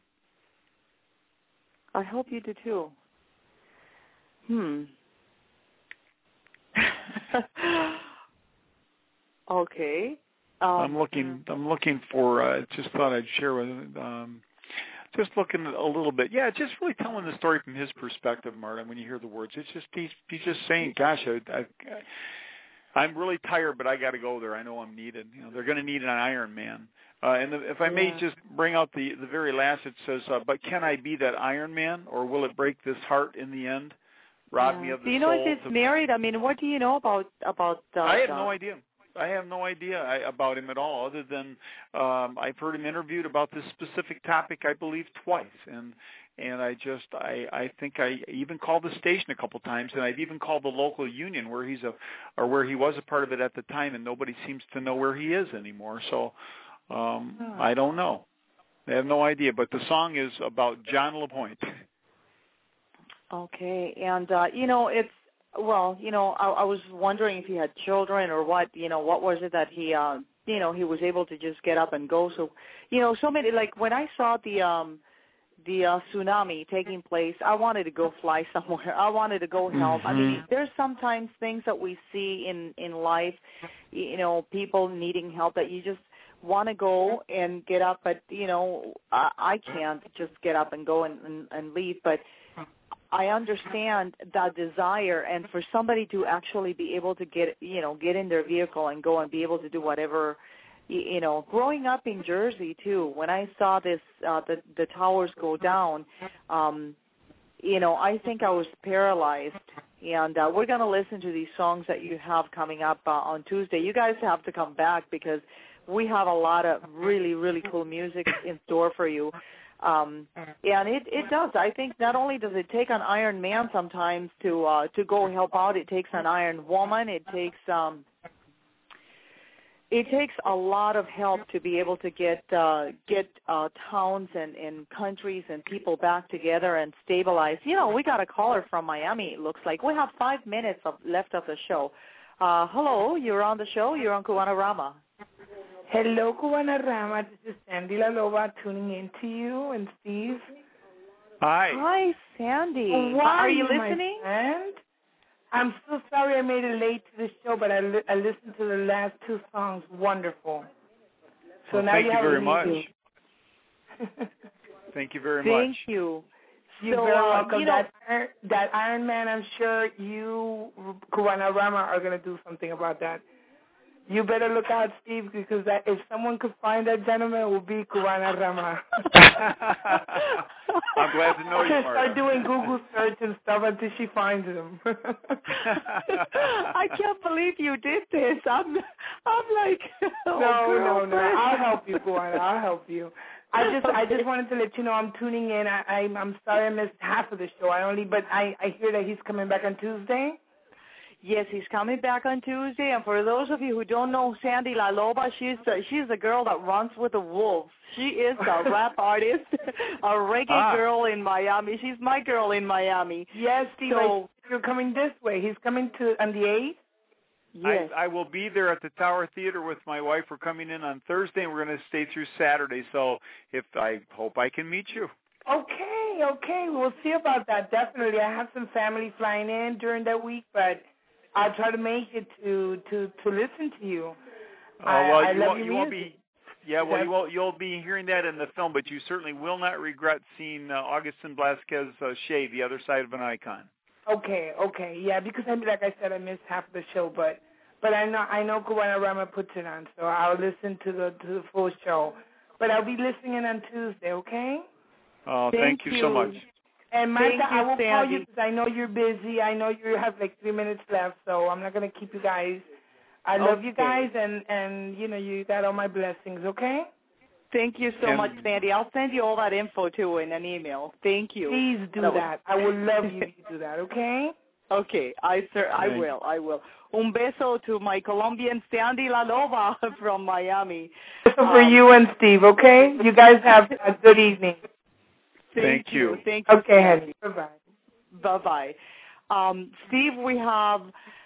I hope you do too. Hmm. Okay. Um, I'm looking. I'm looking for. Uh, just thought I'd share with. Um, just looking a little bit. Yeah, just really telling the story from his perspective, Marta. When you hear the words, it's just he's, he's just saying, "Gosh, I, I, I'm really tired, but I got to go there. I know I'm needed. You know, they're going to need an Iron Man." Uh, and the, if I may yeah. just bring out the the very last, it says, uh, "But can I be that Iron Man, or will it break this heart in the end? Rob yeah. me of the Do you know soul if he's to... married? I mean, what do you know about about? Uh, I have uh, no idea. I have no idea I, about him at all, other than um, I've heard him interviewed about this specific topic, I believe, twice, and and I just I, I think I even called the station a couple times, and I've even called the local union where he's a or where he was a part of it at the time, and nobody seems to know where he is anymore. So um, oh. I don't know. I have no idea. But the song is about John LaPointe. Okay, and uh, you know it's. Well, you know, I, I was wondering if he had children or what, you know, what was it that he, uh, you know, he was able to just get up and go. So, you know, so many, like when I saw the, um, the uh, tsunami taking place, I wanted to go fly somewhere. I wanted to go help. Mm-hmm. I mean, there's sometimes things that we see in, in life, you know, people needing help that you just want to go and get up, but, you know, I, I can't just get up and go and, and, and leave, but I understand that desire, and for somebody to actually be able to get, you know, get in their vehicle and go and be able to do whatever, you know, growing up in Jersey too, when I saw this, uh, the, the towers go down, um, you know, I think I was paralyzed. And uh, we're going to listen to these songs that you have coming up uh, on Tuesday. You guys have to come back because we have a lot of really, really cool music in store for you. Um, and it, it does. I think not only does it take an Iron Man sometimes to uh, to go help out, it takes an Iron Woman. It takes um, it takes a lot of help to be able to get uh, get uh, towns and, and countries and people back together and stabilize. You know, we got a caller from Miami. It looks like we have five minutes of, left of the show. Uh, hello, you're on the show. You're on Cubanarama. Hello, Cubanarama. This is Sandy La Loba tuning in to you and Steve. Hi. Hi, Sandy. Well, are you my listening? friend? I'm so sorry I made it late to the show, but I, li- I listened to the last two songs. Wonderful. So well, now thank you, you have very a much. Thank you very Thank much. you. You're so, very uh, welcome. You know, that, Iron, that Iron Man, I'm sure you, Cubana Rama, are going to do something about that. You better look out, Steve, because that, if someone could find that gentleman, it would be Cubana Rama. I'm glad to know you, Marta. Start doing Google search and stuff until she finds him. I can't believe you did this. I'm, I'm like, oh, no, no, no. girlfriend. I'll help you, Cubana. I'll help you. I just, I just wanted to let you know I'm tuning in. I, I'm, I'm sorry I missed half of the show. I only, but I, I hear that he's coming back on Tuesday. Yes, he's coming back on Tuesday. And for those of you who don't know Sandy La Loba, she's the, she's the girl that runs with the wolves. She is a rap artist, a reggae ah. girl in Miami. She's my girl in Miami. Yes, Steve, so, you're coming this way. He's coming to on the eighth. Yes. I, I will be there at the Tower Theater with my wife. We're coming in on Thursday, and we're going to stay through Saturday. So if I hope I can meet you. Okay, okay. We'll see about that. Definitely. I have some family flying in during that week, but I'll try to make it to to, to listen to you. Oh, well, I, I you, love won't, your you won't music. be. Yeah, well, you won't, you'll be hearing that in the film, but you certainly will not regret seeing uh, Augustin Blasquez uh, shave The Other Side of an Icon. Okay, okay, yeah, because I mean, like I said, I missed half of the show, but but I know I know Cubana Rama puts it on, so I'll listen to the to the full show. But I'll be listening in on Tuesday, okay? Oh, thank, thank you so much. And Marta, I will Sandy. call you because I know you're busy. I know you have like three minutes left, so I'm not gonna keep you guys. I love okay. you guys, and and you know you got all my blessings, okay? Thank you so and, much, Sandy. I'll send you all that info too in an email. Thank you. Please do that. that. I would love you to do that, okay? Okay, I sir, I will, I will. Un beso to my Colombian Sandy La Loba from Miami. For um, you and Steve, okay? You guys have a good evening. Thank, thank you. you. Thank you. Okay, honey. Bye-bye. Bye-bye. Um, Steve, we have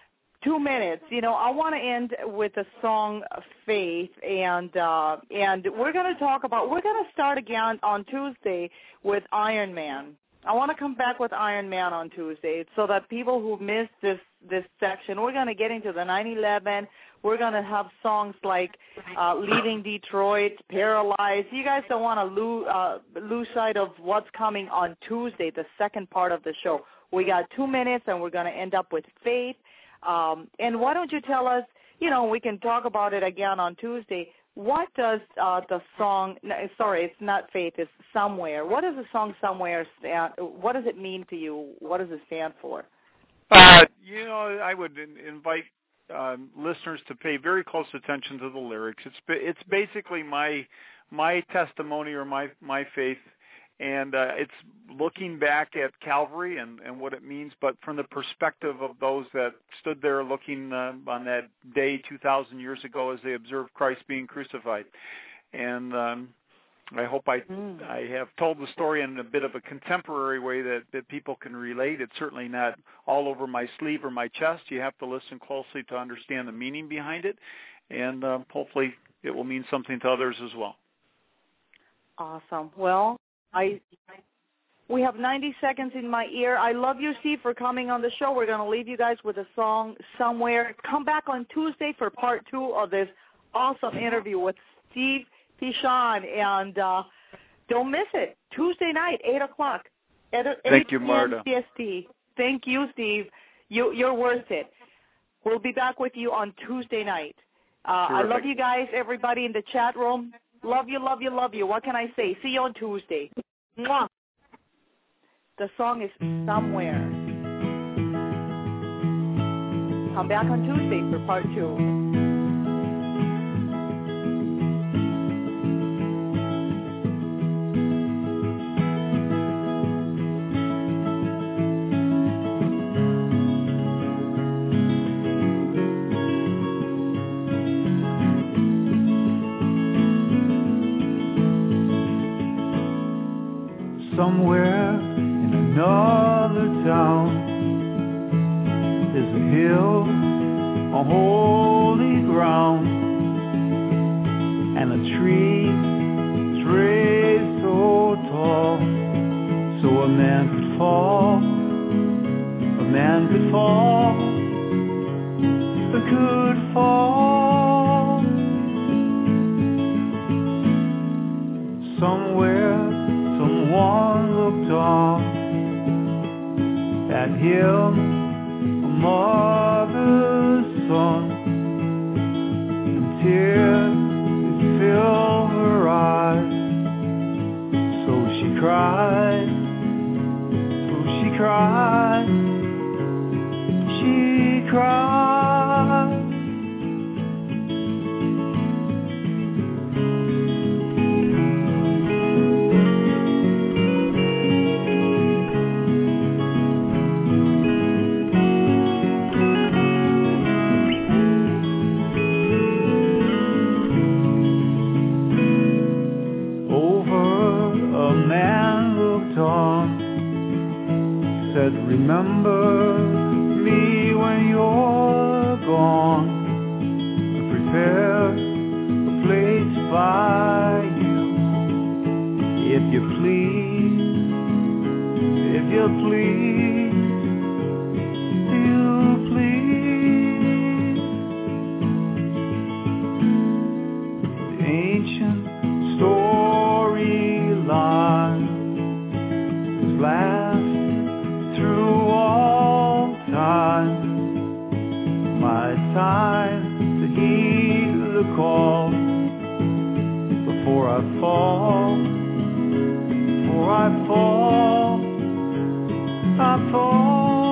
two minutes. You know, I want to end with a song, Faith, and uh, and we're going to talk about, we're going to start again on Tuesday with Iron Man. I want to come back with Iron Man on Tuesday so that people who missed this, this section, we're going to get into the nine eleven. We're going to have songs like uh, Leaving Detroit, Paralyzed. You guys don't want to lose, uh, lose sight of what's coming on Tuesday, the second part of the show. We got two minutes, and we're going to end up with Faith. Um, and why don't you tell us, you know, we can talk about it again on Tuesday. What does uh, the song, no, sorry, it's not Faith, it's Somewhere. What does the song Somewhere stand, what does it mean to you? What does it stand for? Uh, you know, I would in, invite um, listeners to pay very close attention to the lyrics. It's it's basically my my testimony or my, my faith, and uh, it's looking back at Calvary and, and what it means, but from the perspective of those that stood there looking uh, on that day two thousand years ago as they observed Christ being crucified. And um, I hope I mm. I have told the story in a bit of a contemporary way that, that people can relate. It's certainly not all over my sleeve or my chest. You have to listen closely to understand the meaning behind it, and uh, hopefully it will mean something to others as well. Awesome. Well, I we have ninety seconds in my ear. I love you, Steve, for coming on the show. We're going to leave you guys with a song Somewhere. Come back on Tuesday for part two of this awesome interview with Steve Pichon, and uh, don't miss it. Tuesday night, eight o'clock. eight Thank you, Marta. C S T. Thank you, Steve. You, you're worth it. We'll be back with you on Tuesday night. Uh, I love you guys, everybody in the chat room. Love you, love you, love you. What can I say? See you on Tuesday. Mwah. The song is Somewhere. Come back on Tuesday for part two. Somewhere in another town, there's a hill on holy ground, and a tree, tree so tall, So a man could fall, a man could fall, could fall somewhere. Someone looked on at him, a mother's son, and tears filled her eyes. So she cried, so she cried, she cried. Remember me when you're gone. Prepare a place by you. If you please, if you please, you please. The ancient storyline was last through all time. My time to heed the call before I fall, before I fall, I fall.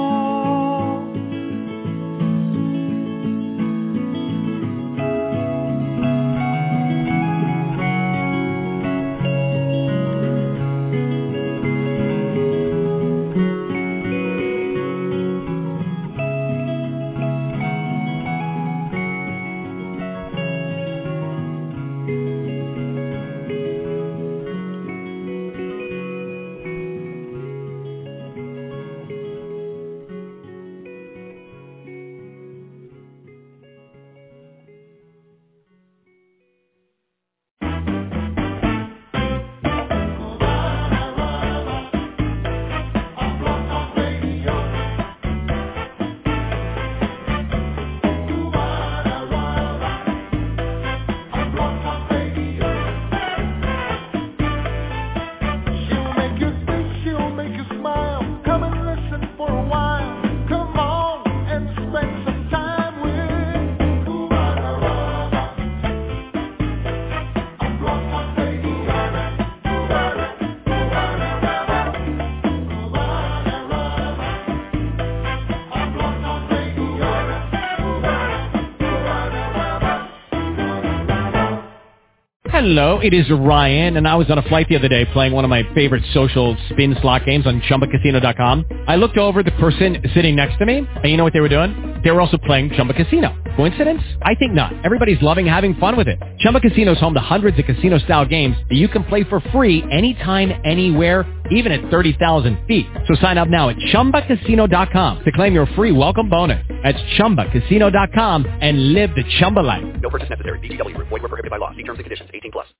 Hello, it is Ryan, and I was on a flight the other day playing one of my favorite social spin slot games on Chumba Casino dot com. I looked over at the person sitting next to me, and you know what they were doing? They were also playing Chumba Casino. Coincidence? I think not. Everybody's loving having fun with it. Chumba Casino is home to hundreds of casino-style games that you can play for free anytime, anywhere, even at thirty thousand feet. So sign up now at Chumba Casino dot com to claim your free welcome bonus. That's Chumba Casino dot com and live the Chumba life. No purchase necessary. V G W. Void where prohibited by law. See terms and conditions. eighteen plus.